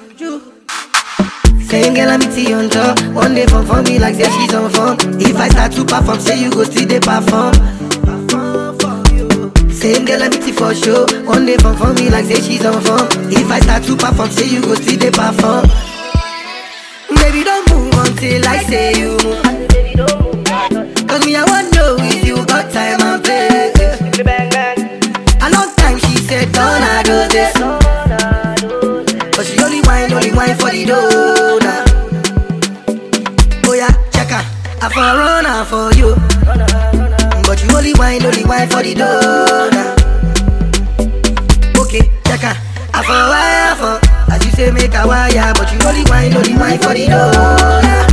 Same girl I meet you on top. One day for for me like say she's on form. If I start to perform, say you go still they perform. Same girl I meet you for sure. One day for for me like say she's on form. If I start to perform, say you go still they perform. Baby don't move until I say you move. Cause me I want know if you got time and play. A long time she said don't I do this. But she only whine, only whine for the dough now. Oh yeah, check her, I for run her for you. But you only whine, only whine for the dough now. Okay, check her, I for wire for. As you say make a wire, but you only whine, only whine for the dough now.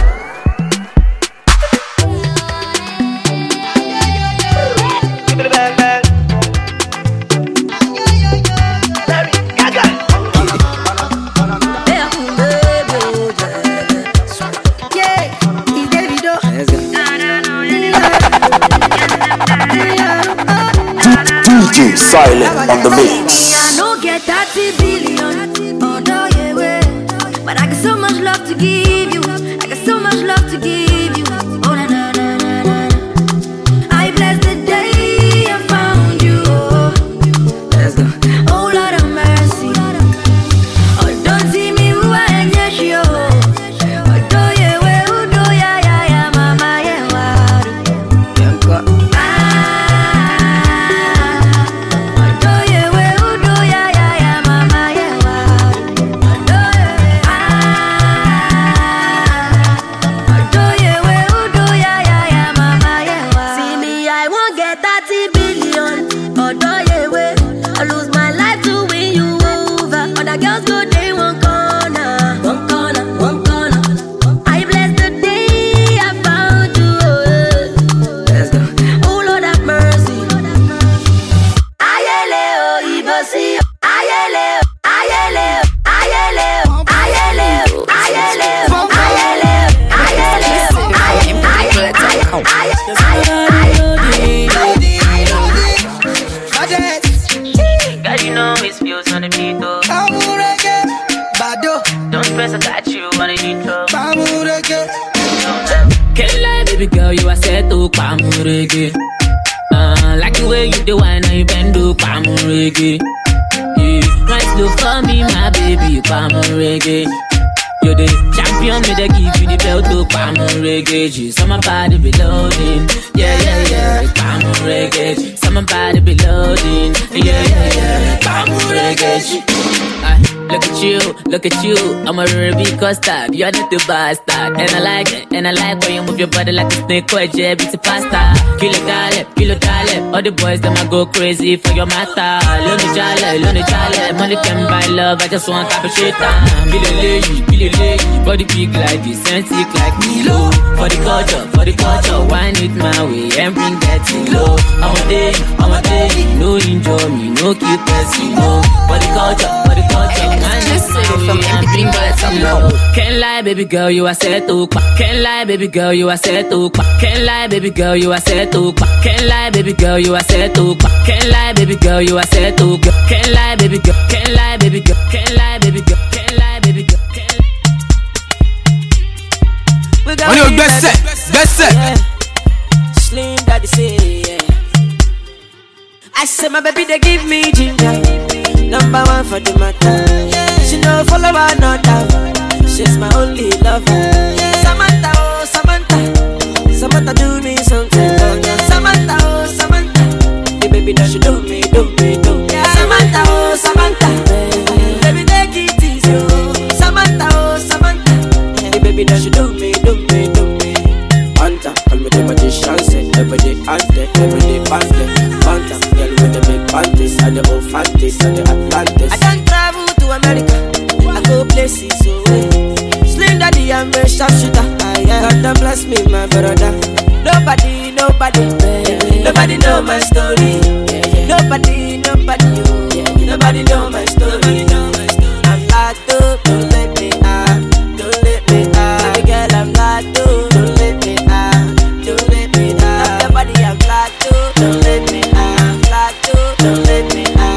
D J Silent on the mix. I don't get thirty billion, oh no, yeah, way. But I got so much love to give you. I got so much love to give you. Oh, na na na na na. I bless the day I found you. Let's go. Oh, Lord of mercy. Oh, don't see me who I am, yes, yo. Oh, do yeah, way, oh, do yeah, yeah, yeah, mama, yeah, wow. Uh, like the way you do wine and you bend do palm reggae. Yeah, nice look for me, my baby, palm reggae. You're the champion, me they give you the belt to palm reggae. So my body be loading, yeah, yeah, yeah, palm reggae. So my body be loading, yeah, yeah, yeah, palm reggae. Look at you, look at you, I'm a ruby custard, you're not the bastard. And I like it, and I like when you move your body like a snake or a jab, it's a pasta. Kilo dale, kilo dale, all the boys them I go crazy for your matter. Lonely jale, lonely jale, money can buy love, I just want type of shit. Kilo lady, kilo lady, body big like this, and sick like Milo. For the culture, for the culture, wine it my way and bring that thing low. I'm a day, I'm a day, no enjoy me, no keep pressing, no. For the culture, for the culture. Can't lie, baby girl, you are set to. Can't lie, baby girl, you are set to. Can't lie, baby girl, you are set to. Can't lie, baby girl, you are set to. Can't lie, baby girl, you are set to. Can't lie, baby girl. Can't lie, baby girl. Can't lie, baby girl. Can't lie, baby girl. On your best set, best set. Slim daddy say, yeah. I say my baby they give me ginger. Number one for the matter. She no follow another. She's my only lover. Samantha, oh Samantha, Samantha do me something. Samantha, oh Samantha, the baby that she do me, do me, do me. Samantha, oh Samantha, baby take it easy. Samantha, oh Samantha, the baby anthem. Every day pass them, phantom. Girl with the big panties and the old fanties and the Atlantis. I don't travel to America, I go places away. Slim daddy and me sharp shooter. God don't bless me, my brother. Nobody, nobody, baby. Nobody know my story. Nobody, nobody, oh. Nobody know my story. I'm not too, don't let me out, don't let me out. Baby girl, I'm not too, don't let me out, don't let me out. Nobody, I'm not too, don't let me out, I'm not too, don't let me out.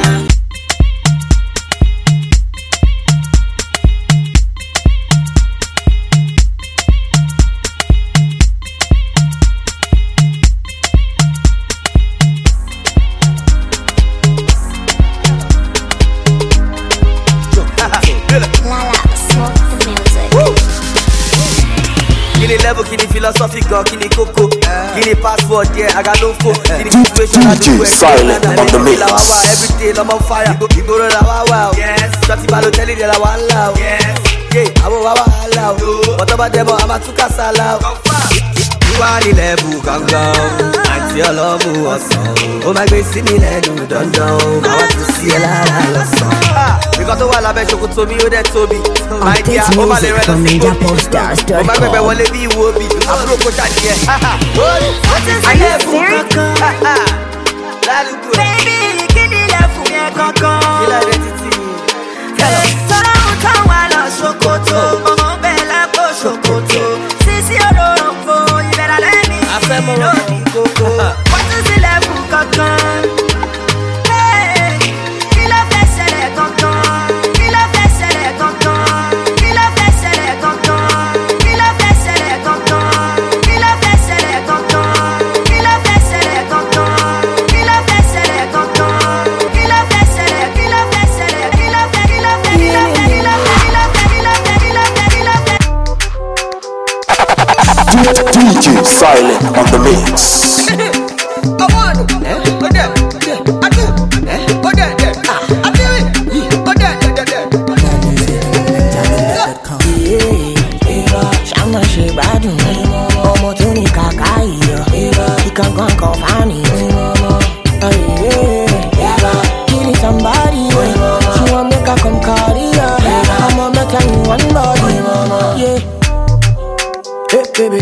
Level, kini philosophical, kini coco, kini password, yeah, I got no phone. Kini situation, I do Silent on the mix. Every day, I'm on fire. You go to the wow wow. Yes. Shotty Balotelli, they la one loud. Yes. Yeah, I will wow loud. What about them? I'm a tuka salao. You are the level, gang gang. I see all of you, awesome. Oh my God, see me let you done down. I want to see a la la la song. Because the wall I bet you could tell me who that Toby. My dear, oh my God, from Ninja Posters. Oh my God, what be will be. I'm broke with that here. What is the level, gang? Baby, can you love me, gang gang? Kill identity. So long, come while I'm Shokoto. Oh, Bella, go Shokoto. Sisi Orombo, you better let me. I feel more of the coco. What is the level, gang? Hey, kill a vessel, gang. Kill a vessel, gang. Kill a vessel, gang. Kill a vessel, gang. Kill a vessel, gang. Kill a vessel, gang. Kill a vessel, gang. Kill a vessel, kill a vessel, kill a kill a kill a kill a D J Silent on the mix. Somebody, she want make her come carry her. I'ma make her in one body, yeah. Hey, baby.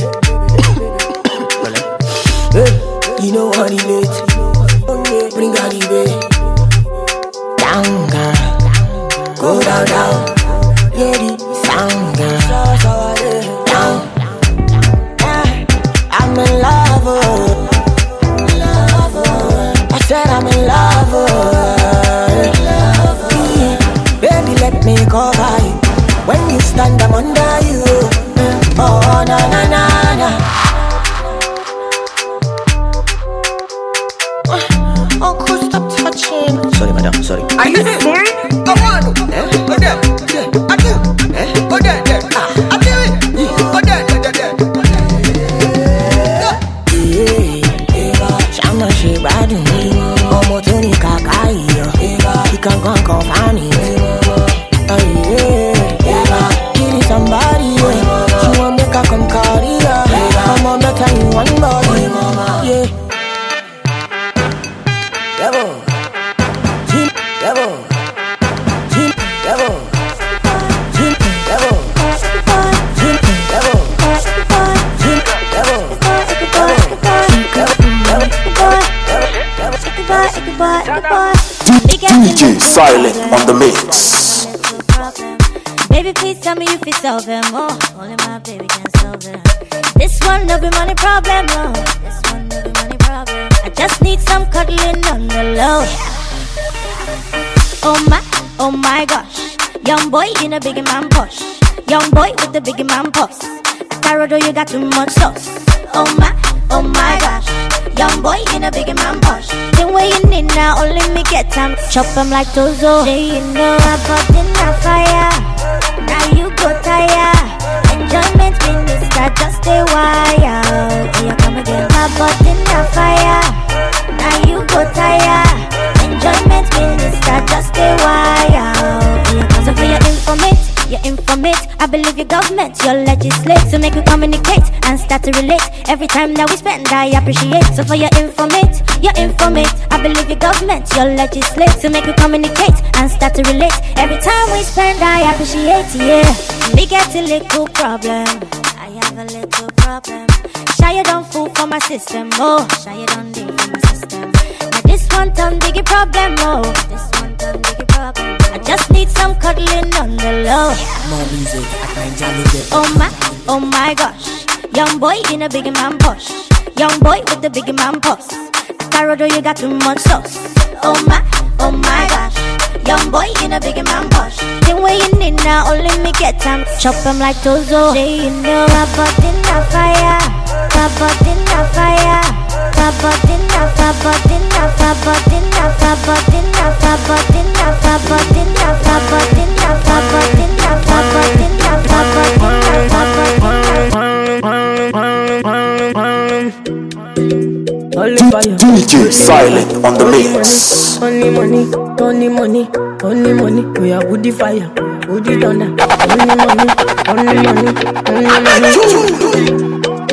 Hey, you know how it is. Bring her the way. Down, girl. Go down, down. Yeah, the sound, girl. Down. I'm in love, oh. I said I'm in love, oh. Baby, let me cover you. When you stand, I'm under you. Oh, na na na na. Uncle, stop touching. Sorry, madam, sorry. Are you serious? Come on. Eh? Go there. I do. Eh? Go there. Ah, I do it. Go there. Shama she bad me. Omo Tony Kakai. He can go and come find me. Somebody, she want make her come carry her. I'ma make her in one body, yeah. Devil, team, devil, team, devil, team, devil, team, devil, team, devil, D J Silent on the mix. Baby, please tell me you feel solve them. Oh, only my baby can solve them. This one no be money problem, oh. This one no be money problem. I just need some cuddling on the low. Oh my, oh my gosh. Young boy in a biggie man push. Young boy with the biggie man puss. Carado, you got too much sauce. Oh my, oh my gosh. Young boy in a biggie man push. Then where you need now, only me get time. Chop them like Tozo. Say you know I got in the fire. Now you go tired. Enjoyment minister, just a while. Here you come again. My butt in the fire. Now you go tired. Enjoyment minister, just a while. Here you come. So for your informate, your informate. I believe your government, your legislate. So make we communicate and start to relate. Every time that we spend, I appreciate. So for your informate, your informate. I believe your government, your legislate. So make we communicate and start to relate. Every time we spend, I appreciate, yeah. Me get a little problem. I have a little problem. Shy you don't fool for my system, oh. Shy you don't deal for my system. Now this one time biggie problem, oh. This one time biggie problem. I just need some cuddling on the low. More music at Nigeria. Oh my, oh my gosh. Young boy in a biggie man push. Young boy with the biggie man pulse. Tarodo, you got too much sauce. Oh my, oh my gosh. Young boy in a biggie man push. The way you need now, only me get time. Chop him like Tozo. Say you know about in the fire. About in the fire. About in the about in the about in the about in the about in the about in the about in the about in the about in the about in the D J Silent on the mix. Only money, only money, only money. We are woody fire, woody thunder. Only money, only money, only money.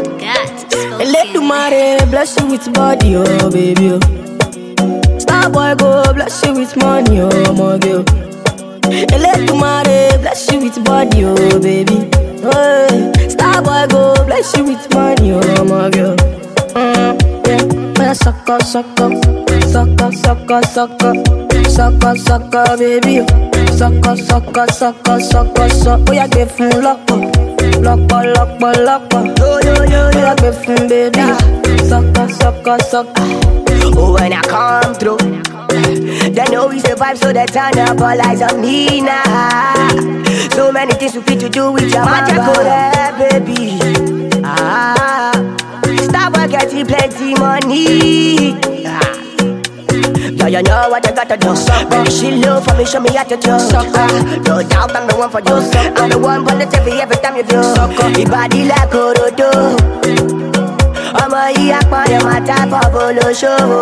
Let the mare bless you with body, oh baby. Oh. Star boy go bless you with money, oh my girl. Let the mare bless you with body, oh baby. Oh, star boy go bless you with money, oh my girl. Mm, yeah, man, sucker, sucker, sucker, sucker, sucker, sucker, sucker, baby. Sucker, sucker, sucker, sucker, sucker. Oh, yeah, give him luck. Lock-up, lock-up, lock-up. Yo, yo, yo, yo, baby, baby. Sucker, sucker, sucker. Oh, when I come through, they know we survive, so they turn up all eyes on me now. So many things we fit to do with your magic, baby. Ah, stop getting plenty money. Ah. Yeah, you know what I gotta do. Baby, she low for me, show me how to do. Ah, no doubt I'm the one for you. I'm the one positive every time you do. Your body like Orodo. I'm a yak on your type of polo show.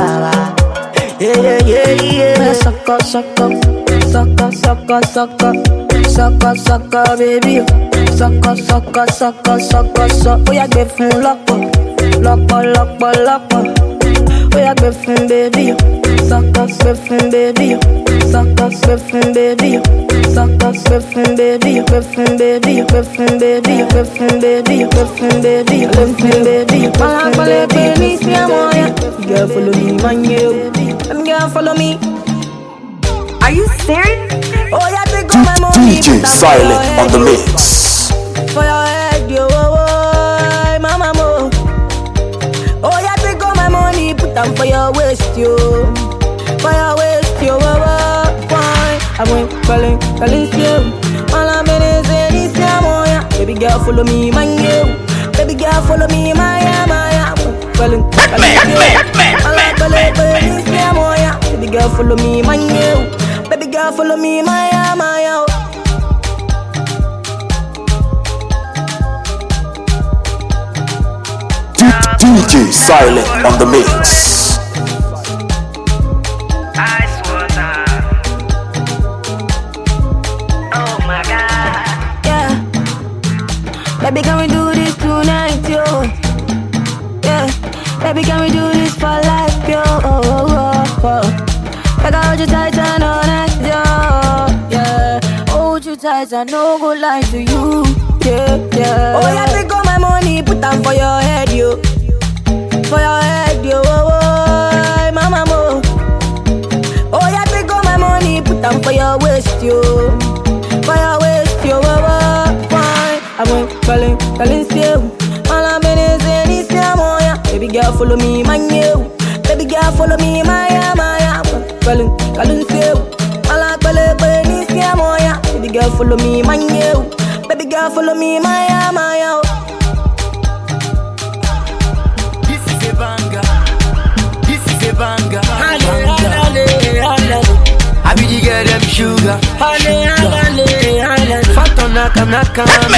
Yeah, yeah, yeah, yeah. Sucker, sucker, sucker, sucker, sucker, sucker, sucker, baby. Sucker, sucker, sucker, sucker, sucker. Oh, yeah, give him lock up, lock up, lock up, lock up. Oh, yeah, give him baby. Sucker, give him baby. Sucker, give him baby. Sucker, give him baby. Give him baby. Give him baby. Give him baby. Give him baby. Give him baby. Man, baby, please me, I'm on ya. Girl, follow me, man, you. Them girl, follow me. Are you serious? Oh, yeah, take all my money. D J Silent on the mix. For your head, yo, oh, oh, mama, mo. Oh, yeah, take all my money. Put them for your waist, yo. For your waist, yo, oh, oh, why? I went calling, calling, you. All I'm in is in this, yeah. Baby girl, follow me, man, you. Baby girl, follow me, my, my, calling, calling, you. All I'm calling, calling, this, yeah. Baby girl, follow me, man, you. Baby girl, follow me, my, my, D J Silent on the mix. Ice water. Oh my God. Yeah. Baby, can we do this tonight, yo? Yeah. Baby, can we do this for life, yo? Oh, oh, oh, oh. Like I hold you tight and all night, yo. Yeah. Hold you tight and no go lie to you. Yeah, yeah. Oh, yeah, take all my money, put them for your head, yo. For your head, yo, oh, oh, mama, mo. Oh, yeah, take all my money, put them for your waist, yo. For your waist, yo, oh, oh, why? I went calling, calling, you. All I'm in is in this, yeah. Baby girl, follow me, man, you. Baby girl, follow me, my, my, calling, calling, you. All I'm calling, calling, this, yeah. Baby girl, follow me, man, you. Baby girl, follow me, my, my, Banga, I be the girl them sugar, sugar. Fat on knock, I'm not coming.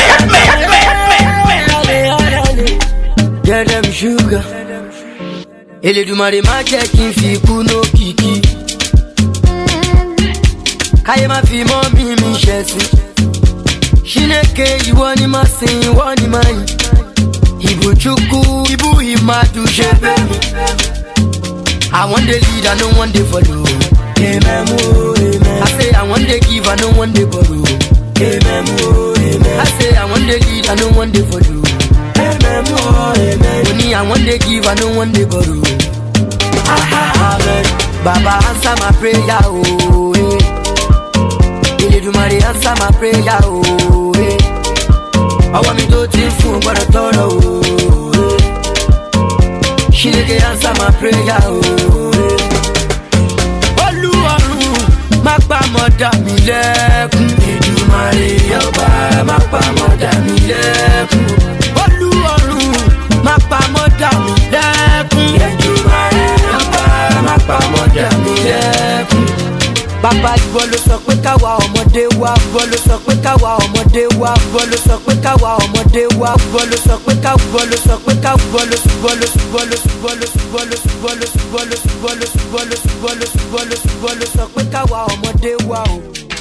Girl them sugar. Ele do mare ma checking fi kuno kiki. Kaye ma fi mo mi mi shesi. Shineke, you want him a sing, you want him a Ibu chuku, ibu imadu shebe. I want the lead, I don't want the follow. Amen, oh, amen. I say I want the give, I don't want the borrow. Amen, oh, amen. I say I want the lead, I don't want the follow. Amen, oh, amen. Money I want the give, I don't want the borrow. Amen. Baba answer my prayer, oh, eh. Ele do mari answer my prayer, oh, eh. I want me to think for what I thought, oh, eh. She nigga answer my prayer, oh, eh. Oluwarun, má pa mọ̀dà mi lẹ́kún. Èdùmàrè ọba, má pa mọ̀dà mi lẹ́kún. Oluwarun, má pa mọ̀dà mi lẹ́kún. Èdùmàrè ọba, má pa mọ̀dà mi lẹ́kún. Bàbá ìwọ ló sọ pé káwa ọmọdé wá, ìwọ ló sọ pé káwa ọmọdé wá, ìwọ ló sọ pé káwa ọmọdé wá, ìwọ ló sọ pé ká, ìwọ ló sọ pé ká, ìwọ ló ìwọ ló ìwọ ló ìwọ ló ìwọ ló ìwọ ló ìwọ ló ìwọ ló ìwọ ló ìwọ ló ìwọ ló ìwọ ló sọ pé káwa ọmọdé wá o.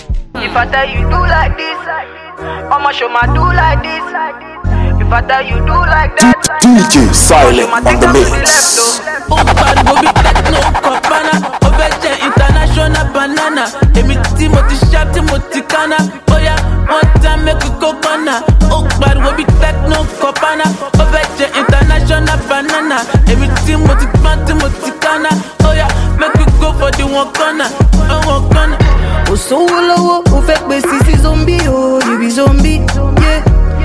If I tell you do like this, I'ma show my do like this. If I tell you do like that, D J Silent on the mix. Oh, bad Bobby Techno, Copana, Oveje International Banana. Emi Timothy Sharp, Timothy Kana. Oh yeah, one time make a coconut. Oh, bad Bobby Techno, Copana, Oveje International Banana. Emi Timothy Pan, Timothy Kana. Oh yeah, make you go for the one corner. Oh, one corner. Oh, so low, oh, fake baby, zombie, oh, you be zombie, yeah.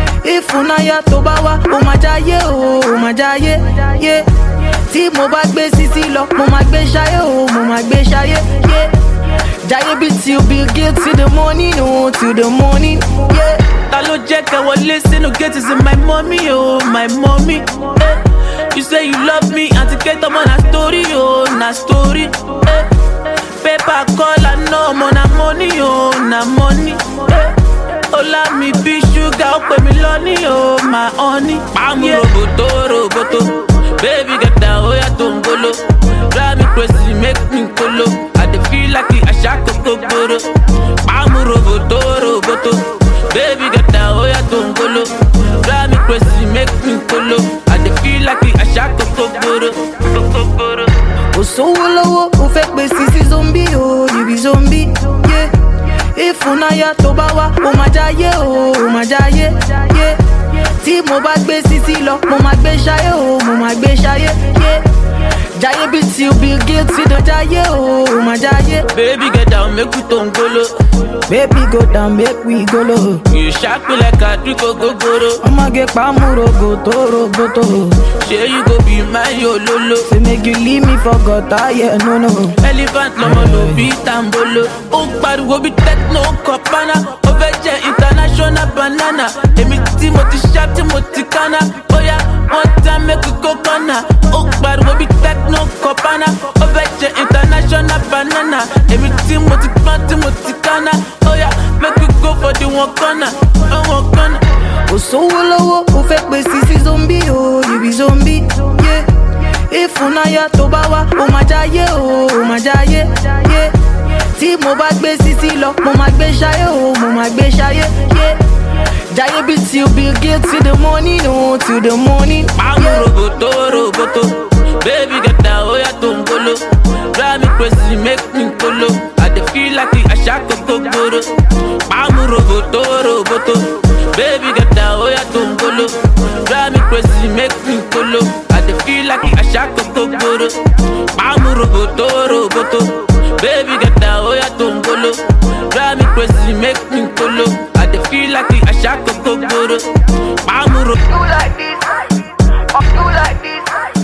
If unaya tobawa, oh my jaye, oh my jaye, yeah. Tí mo bá gbé sisi lọ, mo máa gbé ṣayé, oh mo máa gbé ṣayé, yeah. Jaye bí till Bill Gates till the morning, oh till the morning, yeah. Ta ló jẹ́ ká wọlé sínú gate is my mommy, oh my mommy, eh. You say you love me, and to get on na story, oh na story, eh. Paper call, I know I'm on a money, oh na money, eh. Ola mi be sugar, pay me lonely, oh my honey. I'm yeah. Roboto, roboto, baby get down, oh ya tongolo. Drive me crazy, make me colo. I dey feel like I shot kokoro. I'm roboto, roboto, baby get down, oh ya tongolo. Drive me crazy, make me colo. I dey feel like I shot kokoro. Kokoro. Oh so low, oh fake baby, zombie, oh you be zombie, yeah. If unaya tobawa, oh my jaye, oh my jaye, yeah. Tí mo bá gbé sisi lọ, mo máa gbé ṣayé, oh mo máa gbé ṣayé, yeah. Jaye bí till Bill Gates till the jaye, oh my jaye. Baby get down, make we tongolo. Baby go down, make we go low. You shock me like a drink of gogoro. I'ma get pamuro go toro go to. Say you go be my yo lolo. Say make you leave me for gutter, yeah no no. Elephant lomo no be tambolo. Oh bad go be techno copana. Oveje International Banana. Emi Timothy Sharp, Timothy Kana. Oh yeah, one time make a coconut. Oh bad go be techno copana. Oveje International Banana. Emi Timothy Pan, Timothy Kana. Oh yeah, make you go for the one corner. Oh one corner. Oh so low, oh fake baby, zombie, oh you be zombie, yeah. If unaya tobawa, oh my jaye, oh my jaye, yeah. Tí mo bá gbé sisi lọ, mo máa gbé ṣayé, oh mo máa gbé ṣayé, yeah. Jaye bí till Bill Gates till the morning, oh till the morning, I'm yeah. Roboto, roboto, baby get down, oh ya tongolo. Drive me crazy, make me colo. I dey feel like I shot kokoro. I'm roboto, roboto, baby get down, oh ya tongolo. Drive me crazy, make me colo. I dey feel like I shot kokoro. I'm roboto, roboto, baby get down, oh ya tongolo. Drive me crazy, make me colo. I dey feel like I shot kokoro. I'm roboto. Do like this, I'm do like this,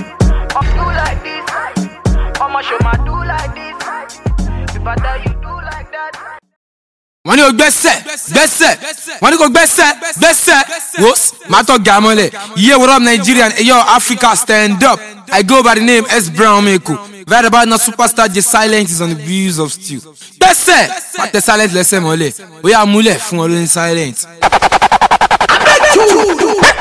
I'm do like this. I'ma show my do like this. If I tell you do like that. Wọ́n ní o gbẹ́sẹ̀ gbẹ́sẹ̀ wọ́n ní kò gbẹ́sẹ̀ gbẹ́sẹ̀ wos máa tọ́ ga mọ́lẹ̀ yeah what up Nigerian hey yo Africa stand up I go by the name S Brown Meko right about now superstar J Silent is on the views of Stew gbẹ́sẹ̀ má tẹ Silent lẹ́sẹ̀ mọ́lẹ̀ ó yá múlẹ̀ fún ọ lóyún Silent.